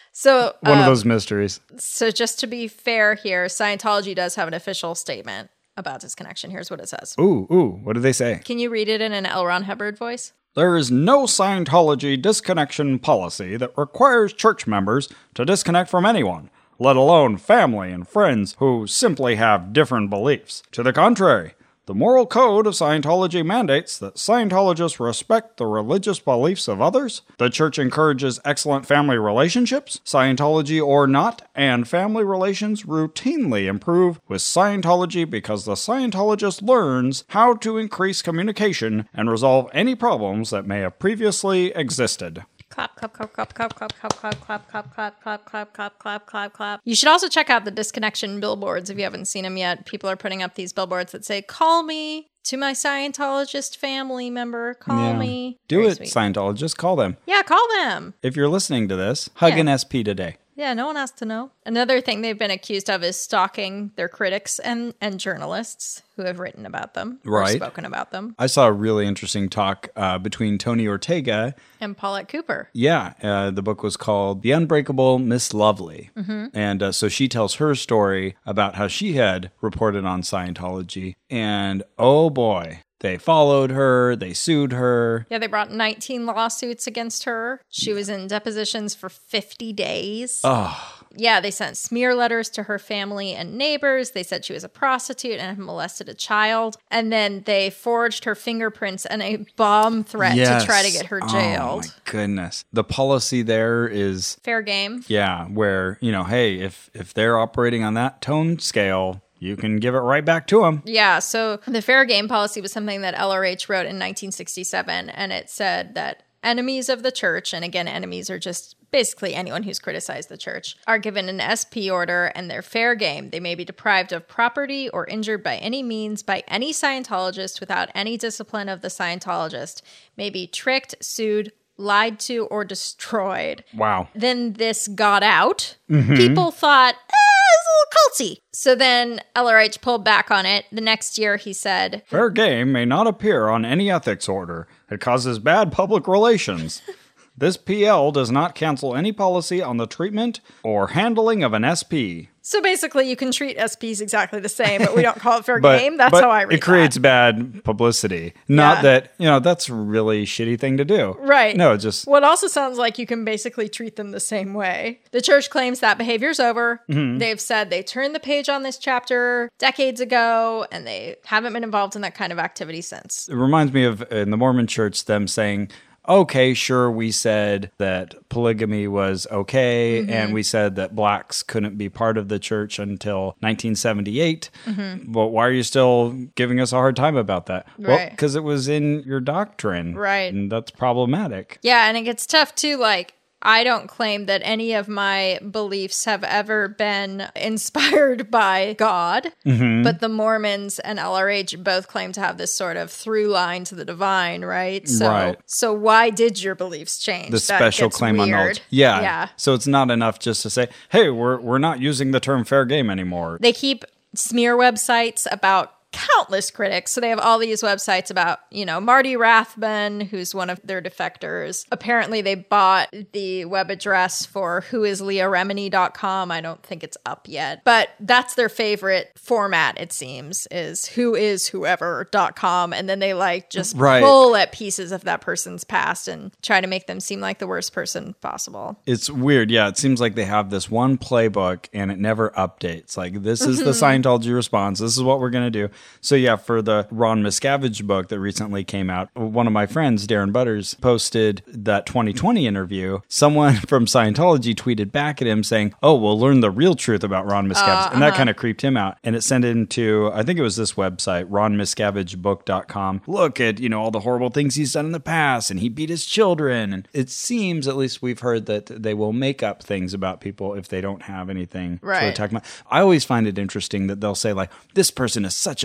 So one of those mysteries. So just to be fair here, Scientology does have an official statement about disconnection. Here's what it says. Ooh, what do they say? Can you read it in an L. Ron Hubbard voice? There is no Scientology disconnection policy that requires church members to disconnect from anyone, let alone family and friends who simply have different beliefs. To the contrary, the moral code of Scientology mandates that Scientologists respect the religious beliefs of others. The church encourages excellent family relationships, Scientology or not, and family relations routinely improve with Scientology because the Scientologist learns how to increase communication and resolve any problems that may have previously existed. Clap, clap, clap, clap, clap, clap, clap, clap, clap, clap, clap, clap, clap, clap, clap, clap, clap. You should also check out the disconnection billboards if you haven't seen them yet. People are putting up these billboards that say, call me to my Scientologist family member. Call me. Do it, Scientologists. Call them. Yeah, call them. If you're listening to this, hug an SP today. Yeah, no one has to know. Another thing they've been accused of is stalking their critics and journalists who have written about them or spoken about them. I saw a really interesting talk between Tony Ortega and Paulette Cooper. Yeah, the book was called The Unbreakable Miss Lovely. Mm-hmm. And so she tells her story about how she had reported on Scientology. And oh boy, they followed her. They sued her. Yeah, they brought 19 lawsuits against her. She was in depositions for 50 days. Oh. Yeah, they sent smear letters to her family and neighbors. They said she was a prostitute and had molested a child. And then they forged her fingerprints and a bomb threat to try to get her jailed. Oh, my goodness. The policy there is fair game. Yeah, where, hey, if they're operating on that tone scale, you can give it right back to them. Yeah, so the fair game policy was something that LRH wrote in 1967, and it said that enemies of the church, and again, enemies are just basically anyone who's criticized the church, are given an SP order and they're fair game. They may be deprived of property or injured by any means by any Scientologist without any discipline of the Scientologist, may be tricked, sued, lied to, or destroyed. Wow. Then this got out. Mm-hmm. People thought, it's a little culty. So then LRH pulled back on it. The next year he said, fair game may not appear on any ethics order. It causes bad public relations. This PL does not cancel any policy on the treatment or handling of an SP. So basically, you can treat SPs exactly the same, but we don't call it fair game. That's how I read it. It creates bad publicity. Not that, that's a really shitty thing to do. Right. No, just... Well, it also sounds like you can basically treat them the same way. The church claims that behavior's over. Mm-hmm. They've said they turned the page on this chapter decades ago, and they haven't been involved in that kind of activity since. It reminds me of, in the Mormon church, them saying, okay, sure, we said that polygamy was okay, mm-hmm. and we said that blacks couldn't be part of the church until 1978. Mm-hmm. But why are you still giving us a hard time about that? Right. Well, because it was in your doctrine. Right. And that's problematic. Yeah, and it gets tough, too, I don't claim that any of my beliefs have ever been inspired by God, mm-hmm. but the Mormons and LRH both claim to have this sort of through line to the divine, right? So why did your beliefs change? The special claim on knowledge. Yeah. So it's not enough just to say, hey, we're not using the term fair game anymore. They keep smear websites about countless critics. So they have all these websites about, Marty Rathbun, who's one of their defectors. Apparently they bought the web address for whoisleahremini.com. I don't think it's up yet, but that's their favorite format, it seems, is whoiswhoever.com. And then they just pull at pieces of that person's past and try to make them seem like the worst person possible. It's weird. Yeah. It seems like they have this one playbook and it never updates. This is the Scientology response. This is what we're going to do. So yeah, for the Ron Miscavige book that recently came out, one of my friends, Darren Butters, posted that 2020 interview. Someone from Scientology tweeted back at him saying, oh, we'll learn the real truth about Ron Miscavige. And that kind of creeped him out. And it sent him to, I think it was this website, ronmiscavigebook.com. Look at, all the horrible things he's done in the past, and he beat his children. And it seems, at least we've heard, that they will make up things about people if they don't have anything to attack. I always find it interesting that they'll say, this person is such a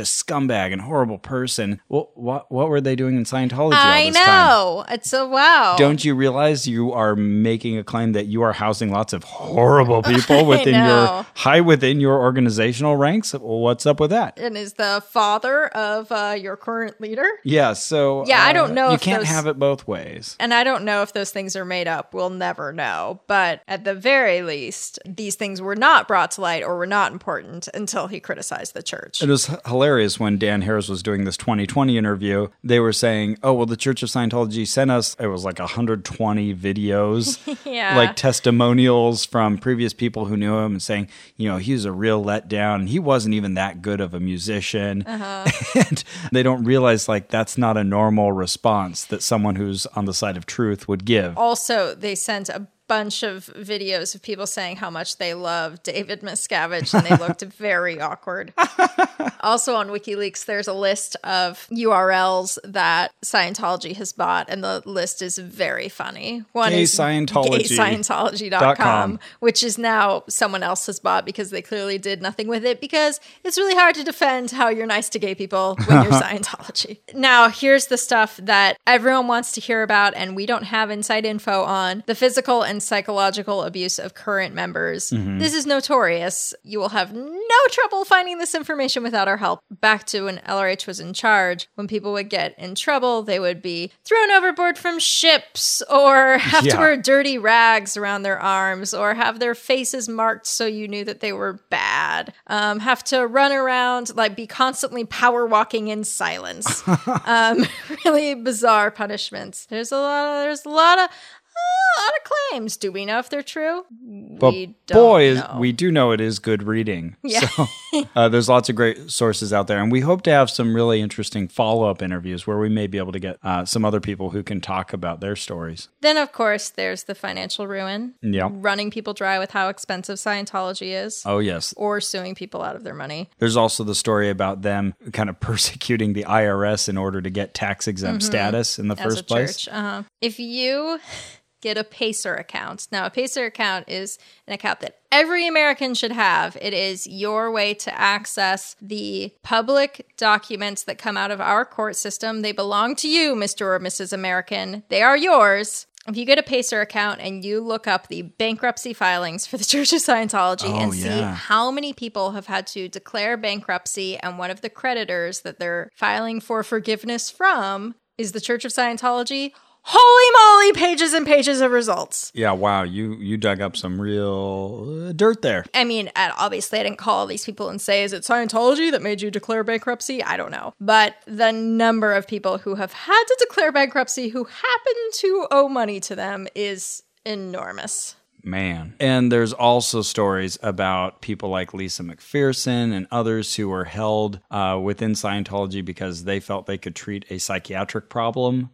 a scumbag and horrible person. Well, what were they doing in Scientology all I this time? know. It's a wow. Don't you realize you are making a claim that you are housing lots of horrible people within your organizational ranks? What's up with that? And is the father of your current leader? Yeah, so I don't know. You can't have it both ways. And I don't know if those things are made up. We'll never know. But at the very least, these things were not brought to light or were not important until he criticized the church. It was hilarious when Dan Harris was doing this 2020 interview. They were saying, oh, well, the Church of Scientology sent us, it was like 120 videos, like testimonials from previous people who knew him and saying, he was a real letdown. And he wasn't even that good of a musician. And they don't realize that's not a normal response that someone who's on the side of truth would give. Also, they sent a bunch of videos of people saying how much they love David Miscavige, and they looked very awkward. Also on WikiLeaks, there's a list of URLs that Scientology has bought, and the list is very funny. One is gayscientology.com, which is now someone else has bought because they clearly did nothing with it, because it's really hard to defend how you're nice to gay people when you're Scientology. Now, here's the stuff that everyone wants to hear about, and we don't have inside info on: the physical and psychological abuse of current members. This is notorious. You will have no trouble finding this information without our help. Back to when LRH was in charge, when people would get in trouble, they would be thrown overboard from ships, or have to wear dirty rags around their arms, or have their faces marked so you knew that they were bad. Have to run around, be constantly power walking in silence. Really bizarre punishments. There's a lot of claims. Do we know if they're true? We do know it is good reading. Yeah. So there's lots of great sources out there. And we hope to have some really interesting follow-up interviews where we may be able to get some other people who can talk about their stories. Then, of course, there's the financial ruin. Yeah. Running people dry with how expensive Scientology is. Oh, yes. Or suing people out of their money. There's also the story about them kind of persecuting the IRS in order to get tax-exempt status in the first place. Church. If you get a Pacer account. Now, a Pacer account is an account that every American should have. It is your way to access the public documents that come out of our court system. They belong to you, Mr. or Mrs. American. They are yours. If you get a Pacer account and you look up the bankruptcy filings for the Church of Scientology see how many people have had to declare bankruptcy, and one of the creditors that they're filing for forgiveness from is the Church of Scientology, holy moly, pages and pages of results. Yeah, wow, you dug up some real dirt there. I mean, obviously I didn't call these people and say, is it Scientology that made you declare bankruptcy? I don't know. But the number of people who have had to declare bankruptcy who happen to owe money to them is enormous. Man. And there's also stories about people like Lisa McPherson and others who were held within Scientology because they felt they could treat a psychiatric problem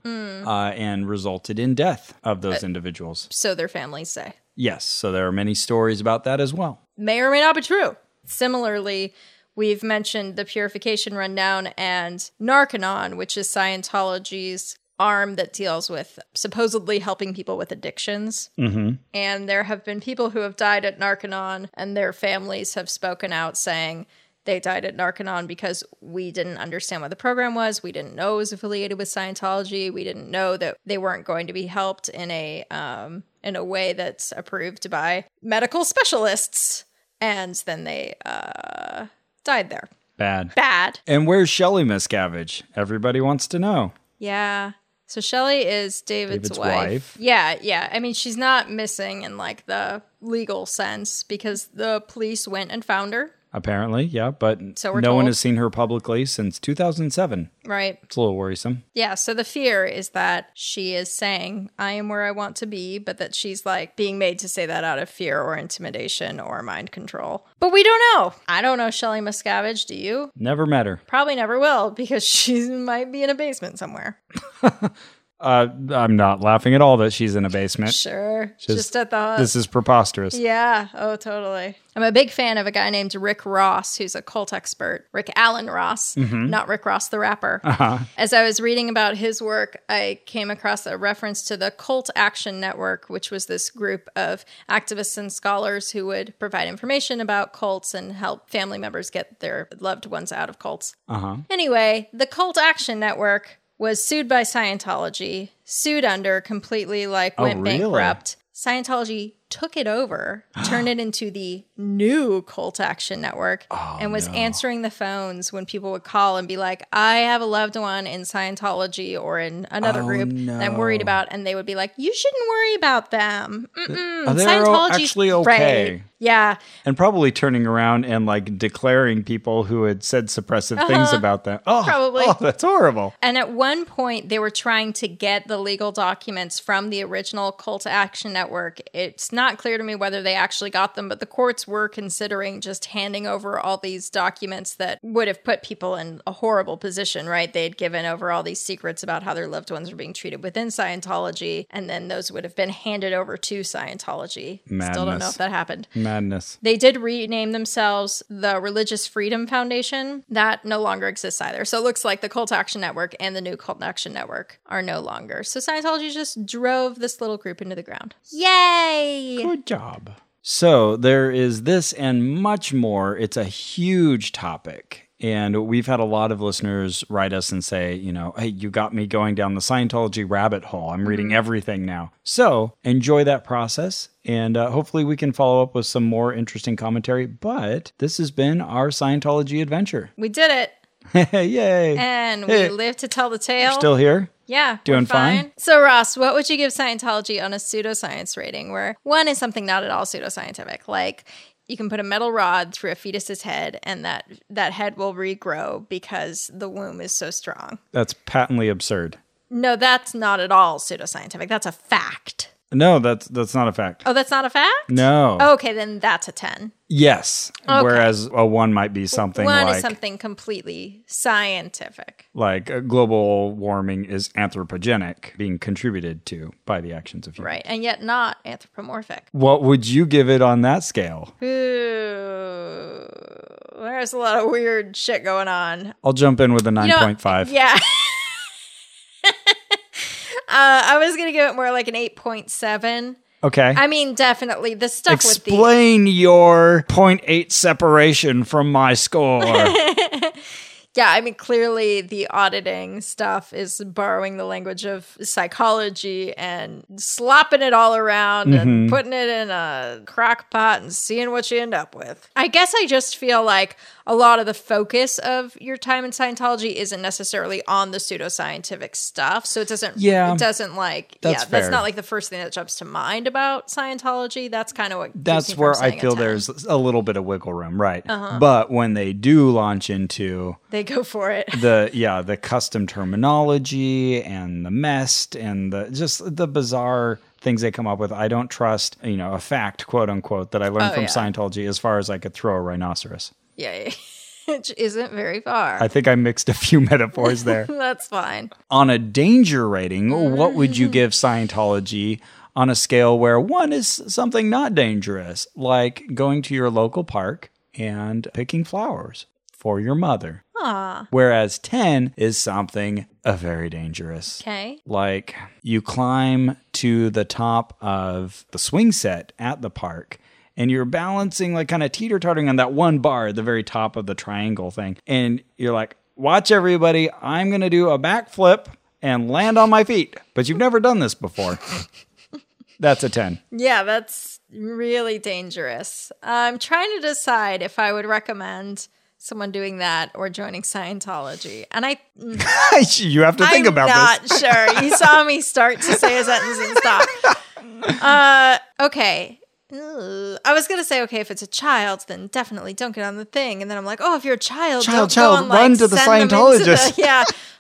and resulted in death of those individuals. So their families say. Yes. So there are many stories about that as well. May or may not be true. Similarly, we've mentioned the Purification Rundown and Narconon, which is Scientology's arm that deals with supposedly helping people with addictions. And there have been people who have died at Narconon, and their families have spoken out saying they died at Narconon because we didn't understand what the program was. We didn't know it was affiliated with Scientology. We didn't know that they weren't going to be helped in a way that's approved by medical specialists. And then they died there. Bad. And where's Shelley Miscavige? Everybody wants to know. Yeah. So Shelley is David's wife. Yeah. I mean, she's not missing in the legal sense because the police went and found her. Apparently, yeah, but no one has seen her publicly since 2007. Right. It's a little worrisome. Yeah, so the fear is that she is saying, I am where I want to be, but that she's being made to say that out of fear or intimidation or mind control. But we don't know. I don't know Shelley Miscavige, do you? Never met her. Probably never will, because she might be in a basement somewhere. I'm not laughing at all that she's in a basement. Sure. Just at the... This is preposterous. Yeah. Oh, totally. I'm a big fan of a guy named Rick Ross, who's a cult expert. Rick Allen Ross, not Rick Ross the rapper. As I was reading about his work, I came across a reference to the Cult Action Network, which was this group of activists and scholars who would provide information about cults and help family members get their loved ones out of cults. Anyway, the Cult Action Network was sued by Scientology, sued under, completely went bankrupt. Scientology took it over, turned it into the new Cult Action Network, and was answering the phones when people would call and be like, I have a loved one in Scientology or in another group that I'm worried about. And they would be like, you shouldn't worry about them. They're actually okay. Right. Yeah. And probably turning around and declaring people who had said suppressive things about them. Oh, probably. Oh, that's horrible. And at one point, they were trying to get the legal documents from the original Cult Action Network. It's not clear to me whether they actually got them, but the courts were considering just handing over all these documents that would have put people in a horrible position, right? They had given over all these secrets about how their loved ones were being treated within Scientology, and then those would have been handed over to Scientology. Madness. Still don't know if that happened. Madness. They did rename themselves the Religious Freedom Foundation. That no longer exists either. So it looks like the Cult Action Network and the new Cult Action Network are no longer. So Scientology just drove this little group into the ground. Yay! Good job. So there is this and much more. It's a huge topic. And we've had a lot of listeners write us and say, hey, you got me going down the Scientology rabbit hole. I'm reading everything now. So enjoy that process. And hopefully we can follow up with some more interesting commentary. But this has been our Scientology adventure. We did it. Yay. And we live to tell the tale. You're still here? Yeah. Doing fine? So, Ross, what would you give Scientology on a pseudoscience rating where one is something not at all pseudoscientific? Like, you can put a metal rod through a fetus's head and that head will regrow because the womb is so strong. That's patently absurd. No, that's not at all pseudoscientific. That's a fact. No, that's not a fact. Oh, that's not a fact? No. Okay, then that's a 10. Yes. Okay. Whereas a 1 might be something One is something completely scientific. Like global warming is anthropogenic, being contributed to by the actions of humans. Right, and yet not anthropomorphic. What would you give it on that scale? Ooh, there's a lot of weird shit going on. I'll jump in with a 9.5. Yeah. I was going to give it more like an 8.7. Okay. I mean, definitely the stuff Explain your 0.8 separation from my score. Yeah, I mean, clearly the auditing stuff is borrowing the language of psychology and slopping it all around and putting it in a crock pot and seeing what you end up with. I guess I just feel like a lot of the focus of your time in Scientology isn't necessarily on the pseudoscientific stuff. So it doesn't that's not like the first thing that jumps to mind about Scientology. That's kind of what that's where I feel there's a little bit of wiggle room, right? But when they do launch into they go for it. The custom terminology and the mess and the bizarre things they come up with. I don't trust, a fact, quote unquote, that I learned from Scientology as far as I could throw a rhinoceros. Yeah. Which isn't very far. I think I mixed a few metaphors there. That's fine. On a danger rating, what would you give Scientology on a scale where 1 is something not dangerous, like going to your local park and picking flowers for your mother? Whereas 10 is something very dangerous. Okay. Like you climb to the top of the swing set at the park and you're balancing, like kind of teeter-tottering on that one bar at the very top of the triangle thing. And you're like, watch everybody, I'm going to do a backflip and land on my feet. But you've never done this before. That's a 10. Yeah, that's really dangerous. I'm trying to decide if I would recommend someone doing that or joining Scientology. And you have to think about this. I'm not sure. You saw me start to say a sentence and stop. Okay. I was going to say, okay, if it's a child, then definitely don't get on the thing. And then I'm like, oh, if you're a child, run to the Scientologist.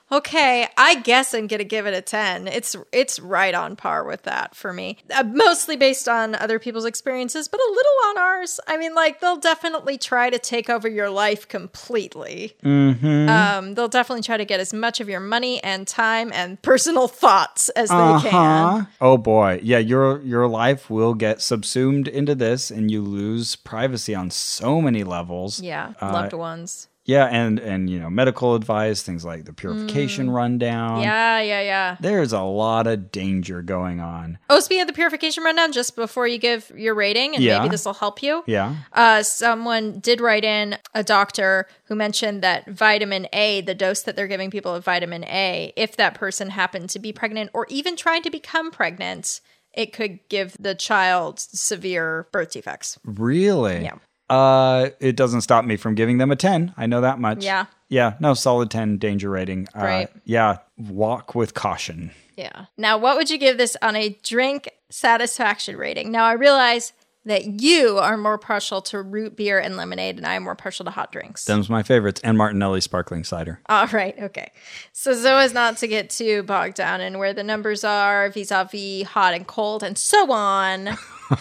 Okay, I guess I'm going to give it a 10. It's right on par with that for me. Mostly based on other people's experiences, but a little on ours. I mean, like, they'll definitely try to take over your life completely. Mm-hmm. They'll definitely try to get as much of your money and time and personal thoughts as they can. Oh boy. Yeah, your life will get subsumed into this and you lose privacy on so many levels. Yeah, loved ones. Yeah, and you know, medical advice, things like the purification rundown. Yeah. There's a lot of danger going on. Oh, speaking of the purification rundown, just before you give your rating, and maybe this will help you. Yeah. Someone did write in, a doctor who mentioned that vitamin A, the dose that they're giving people of vitamin A, if that person happened to be pregnant or even trying to become pregnant, it could give the child severe birth defects. Really? Yeah. It doesn't stop me from giving them a 10. I know that much. Yeah. Yeah, no, solid 10 danger rating. Right. Yeah, walk with caution. Yeah. Now, what would you give this on a drink satisfaction rating? Now, I realize that you are more partial to root beer and lemonade, and I am more partial to hot drinks. Them's my favorites. And Martinelli sparkling cider. All right. Okay. So as not to get too bogged down in where the numbers are vis-a-vis hot and cold and so on,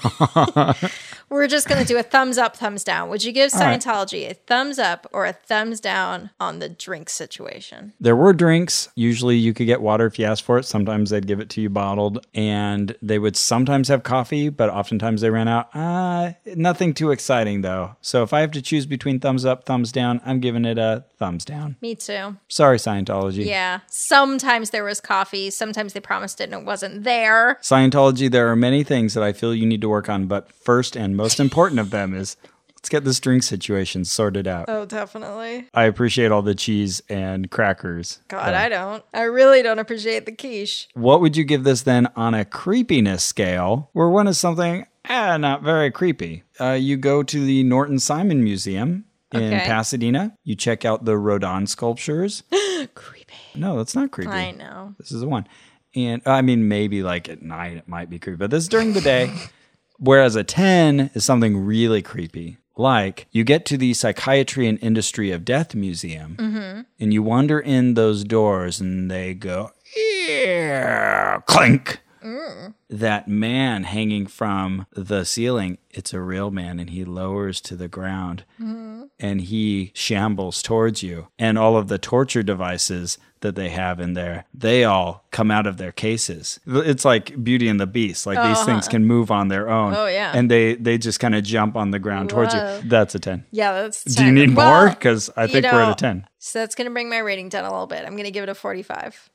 we're just going to do a thumbs up, thumbs down. Would you give Scientology a thumbs up or a thumbs down on the drink situation? There were drinks. Usually you could get water if you asked for it. Sometimes they'd give it to you bottled. And they would sometimes have coffee, but oftentimes they ran out. Nothing too exciting, though. So if I have to choose between thumbs up, thumbs down, I'm giving it a thumbs down. Me too. Sorry, Scientology. Yeah. Sometimes there was coffee. Sometimes they promised it and it wasn't there. Scientology, there are many things that I feel you need to work on, but first and most important of them is let's get this drink situation sorted out. Oh, definitely. I appreciate all the cheese and crackers. God, I don't. I really don't appreciate the quiche. What would you give this then on a creepiness scale, where one is something not very creepy? You go to the Norton Simon Museum in Pasadena. You check out the Rodin sculptures. Creepy. No, that's not creepy. I know. This is the one. And I mean, maybe like at night it might be creepy, but this is during the day. Whereas a 10 is something really creepy. Like you get to the Psychiatry and Industry of Death Museum and you wander in those doors and they go, clink. That man hanging from the ceiling, it's a real man, and he lowers to the ground and he shambles towards you. And all of the torture devices that they have in there, they all come out of their cases. It's like Beauty and the Beast. Like these things can move on their own. Oh, yeah. And they just kind of jump on the ground towards you. That's a 10. Yeah, that's 10. Do you need more? Because I think we're at a 10. So that's going to bring my rating down a little bit. I'm going to give it a 45.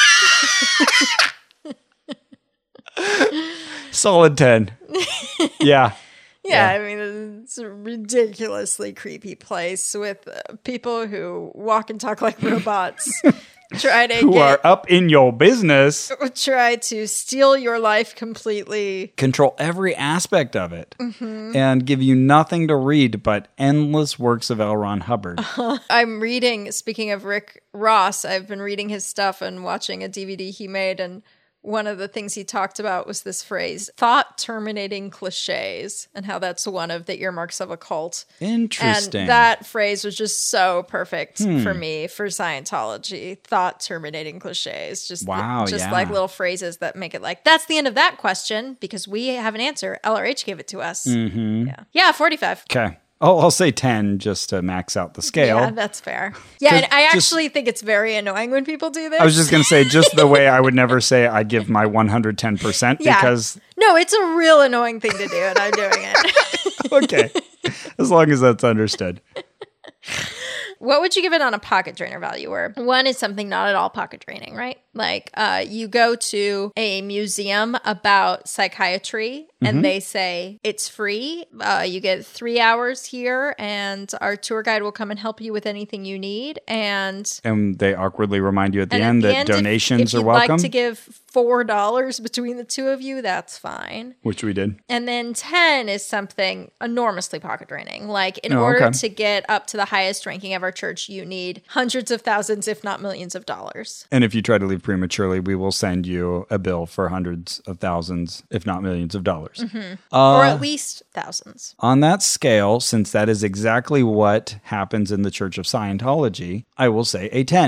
Solid 10. Yeah. Yeah, I mean, it's a ridiculously creepy place with people who walk and talk like robots. Who are up in your business. Try to steal your life completely. Control every aspect of it. And give you nothing to read but endless works of L. Ron Hubbard. I'm reading, speaking of Rick Ross, I've been reading his stuff and watching a DVD he made, and one of the things he talked about was this phrase, thought-terminating cliches, and how that's one of the earmarks of a cult. Interesting. And that phrase was just so perfect for me, for Scientology. Thought-terminating cliches. Just like little phrases that make it like, that's the end of that question, because we have an answer. LRH gave it to us. Yeah, 45. Okay. Oh, I'll say 10 just to max out the scale. Yeah, that's fair. Yeah, and I actually think it's very annoying when people do this. I was just going to say, just the way I would never say I give my 110% because... No, it's a real annoying thing to do, and I'm doing it. Okay. As long as that's understood. What would you give it on a pocket drainer value? Where one is something not at all pocket draining, right? Like you go to a museum about psychiatry and they say it's free. You get 3 hours here and our tour guide will come and help you with anything you need. And they awkwardly remind you at the end that donations are welcome. If you'd like to give $4 between the two of you, that's fine. Which we did. And then 10 is something enormously pocket draining. Like in order to get up to the highest ranking of our church, you need hundreds of thousands, if not millions of dollars. And if you try to leave prematurely, we will send you a bill for hundreds of thousands, if not millions of dollars. Or at least thousands. On that scale, since that is exactly what happens in the Church of Scientology, I will say a 10.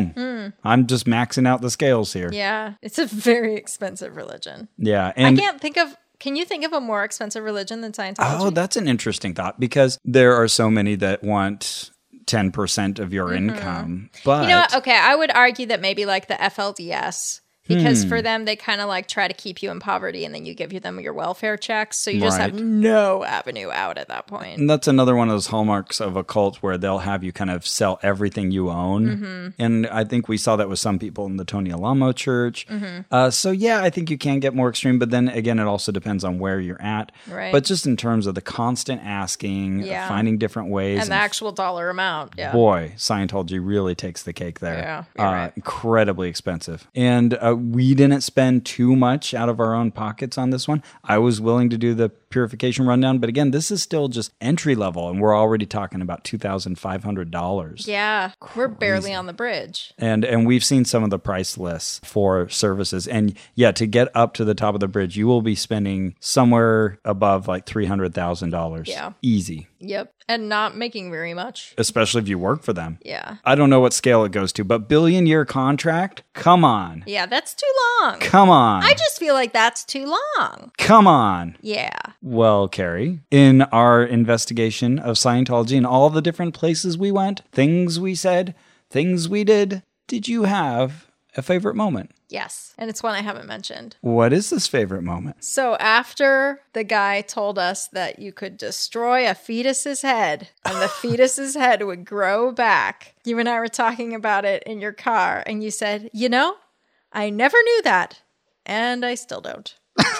I'm just maxing out the scales here. Yeah. It's a very expensive religion. Yeah. And can you think of a more expensive religion than Scientology? Oh, that's an interesting thought because there are so many that want 10% of your income. But you know what? Okay, I would argue that maybe like the FLDS, because for them, they kind of like try to keep you in poverty and then you give them your welfare checks. So you just have no avenue out at that point. And that's another one of those hallmarks of a cult where they'll have you kind of sell everything you own. And I think we saw that with some people in the Tony Alamo Church. So yeah, I think you can get more extreme. But then again, it also depends on where you're at. Right. But just in terms of the constant asking, finding different ways. And the actual dollar amount. Yeah. Boy, Scientology really takes the cake there. Yeah, you're right. Incredibly expensive. And we didn't spend too much out of our own pockets on this one. I was willing to do the purification rundown, but again, this is still just entry level, and we're already talking about $2,500. Yeah, we're barely on the bridge. And we've seen some of the price lists for services, and yeah, to get up to the top of the bridge, you will be spending somewhere above like $300,000. Yeah, easy. Yep. And not making very much. Especially if you work for them. Yeah. I don't know what scale it goes to, but billion-year contract? Come on. Yeah, that's too long. Come on. I just feel like that's too long. Come on. Yeah. Well, Carrie, in our investigation of Scientology and all the different places we went, things we said, things we did you have a favorite moment? Yes, and it's one I haven't mentioned. What is this favorite moment? So after the guy told us that you could destroy a fetus's head and the fetus's head would grow back, you and I were talking about it in your car, and you said, you know, I never knew that, and I still don't.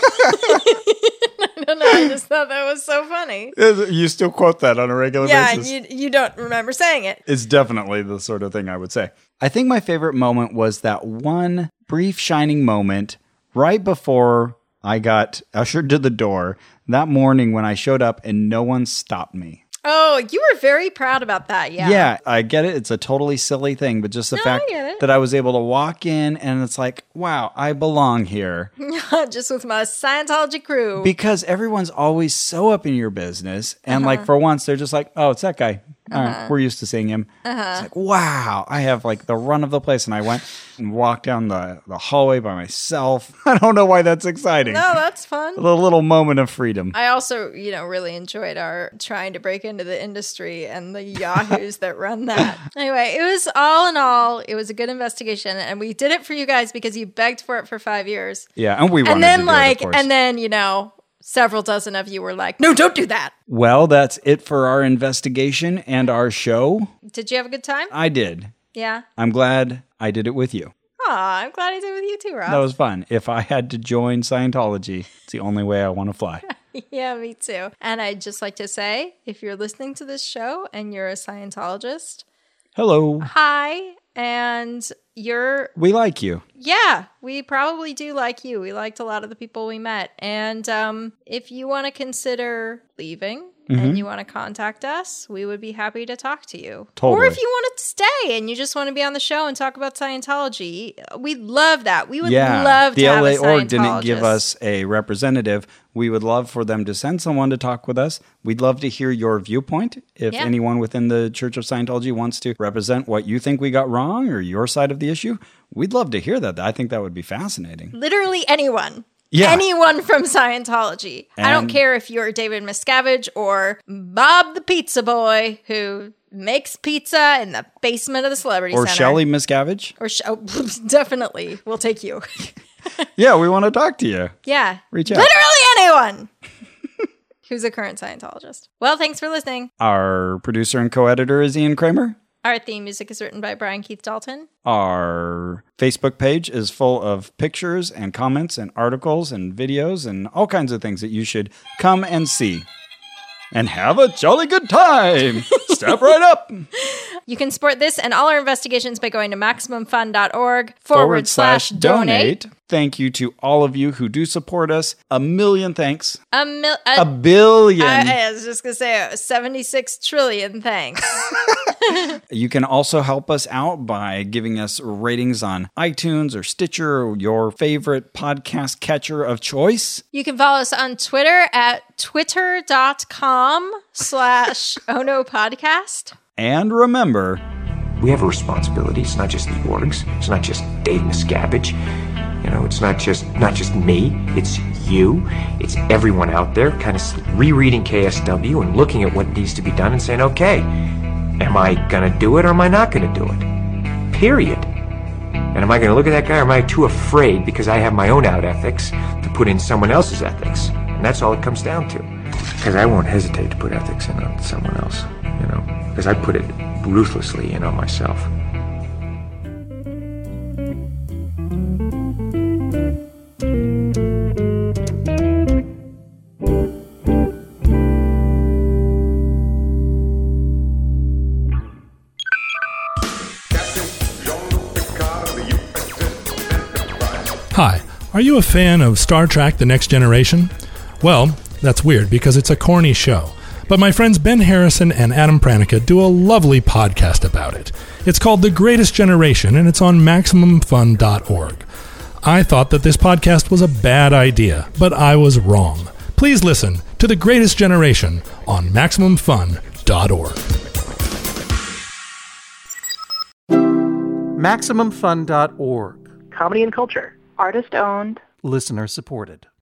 I don't know, I just thought that was so funny. You still quote that on a regular basis? Yeah, you don't remember saying it. It's definitely the sort of thing I would say. I think my favorite moment was that one brief shining moment right before I got ushered to the door that morning when I showed up and no one stopped me. Oh, you were very proud about that, yeah. Yeah, I get it. It's a totally silly thing, but just the fact that I was able to walk in and it's like, wow, I belong here. Just with my Scientology crew. Because everyone's always so up in your business. And like for once, they're just like, oh, it's that guy. All right, we're used to seeing him. It's like, wow, I have like the run of the place. And I went and walked down the hallway by myself. I don't know why that's exciting. No, that's fun. A little moment of freedom. I also, really enjoyed our trying to break into the industry and the yahoos that run that. Anyway, it was all in all, it was a good investigation. And we did it for you guys because you begged for it for 5 years. Yeah, and we wanted to do it, of course. And then, several dozen of you were like, no, don't do that. Well, that's it for our investigation and our show. Did you have a good time? I did. Yeah. I'm glad I did it with you. Aw, I'm glad I did it with you too, Rob. That was fun. If I had to join Scientology, it's the only way I want to fly. Yeah, me too. And I'd just like to say, if you're listening to this show and you're a Scientologist, hello. Hi. And we like you. Yeah, we probably do like you. We liked a lot of the people we met. And if you want to consider leaving and you want to contact us, we would be happy to talk to you. Totally. Or if you want to stay and you just want to be on the show and talk about Scientology, we'd love that. We would love to have a Scientologist. The LA Org didn't give us a representative. We would love for them to send someone to talk with us. We'd love to hear your viewpoint. If anyone within the Church of Scientology wants to represent what you think we got wrong or your side of the issue, we'd love to hear that. I think that would be fascinating. Literally anyone. Yeah. Anyone from Scientology. I don't care if you're David Miscavige or Bob the Pizza Boy who makes pizza in the basement of the Celebrity Center. Or Shelley Miscavige. Definitely. We'll take you. Yeah, we want to talk to you. Yeah. Reach out. Literally anyone who's a current Scientologist. Well, thanks for listening. Our producer and co-editor is Ian Kramer. Our theme music is written by Brian Keith Dalton. Our Facebook page is full of pictures and comments and articles and videos and all kinds of things that you should come and see. And have a jolly good time. Step right up. You can support this and all our investigations by going to MaximumFun.org/donate. Thank you to all of you who do support us. A million thanks. A billion. I was just going to say 76 trillion thanks. You can also help us out by giving us ratings on iTunes or Stitcher or your favorite podcast catcher of choice. You can follow us on Twitter at twitter.com/OhNoPodcast. And remember, We have a responsibility. It's not just the orgs. It's not just Dave Miscavige. You know, it's not just me. It's you. It's everyone out there kind of rereading KSW and looking at what needs to be done and saying, okay, am I going to do it or am I not going to do it? Period. And am I going to look at that guy or am I too afraid because I have my own out ethics to put in someone else's ethics? And that's all it comes down to. Because I won't hesitate to put ethics in on someone else, you know, because I put it ruthlessly in on myself. Hi, are you a fan of Star Trek The Next Generation? Well, that's weird because it's a corny show. But my friends Ben Harrison and Adam Pranica do a lovely podcast about it. It's called The Greatest Generation, and it's on MaximumFun.org. I thought that this podcast was a bad idea, but I was wrong. Please listen to The Greatest Generation on MaximumFun.org. MaximumFun.org. Comedy and culture. Artist owned. Listener supported.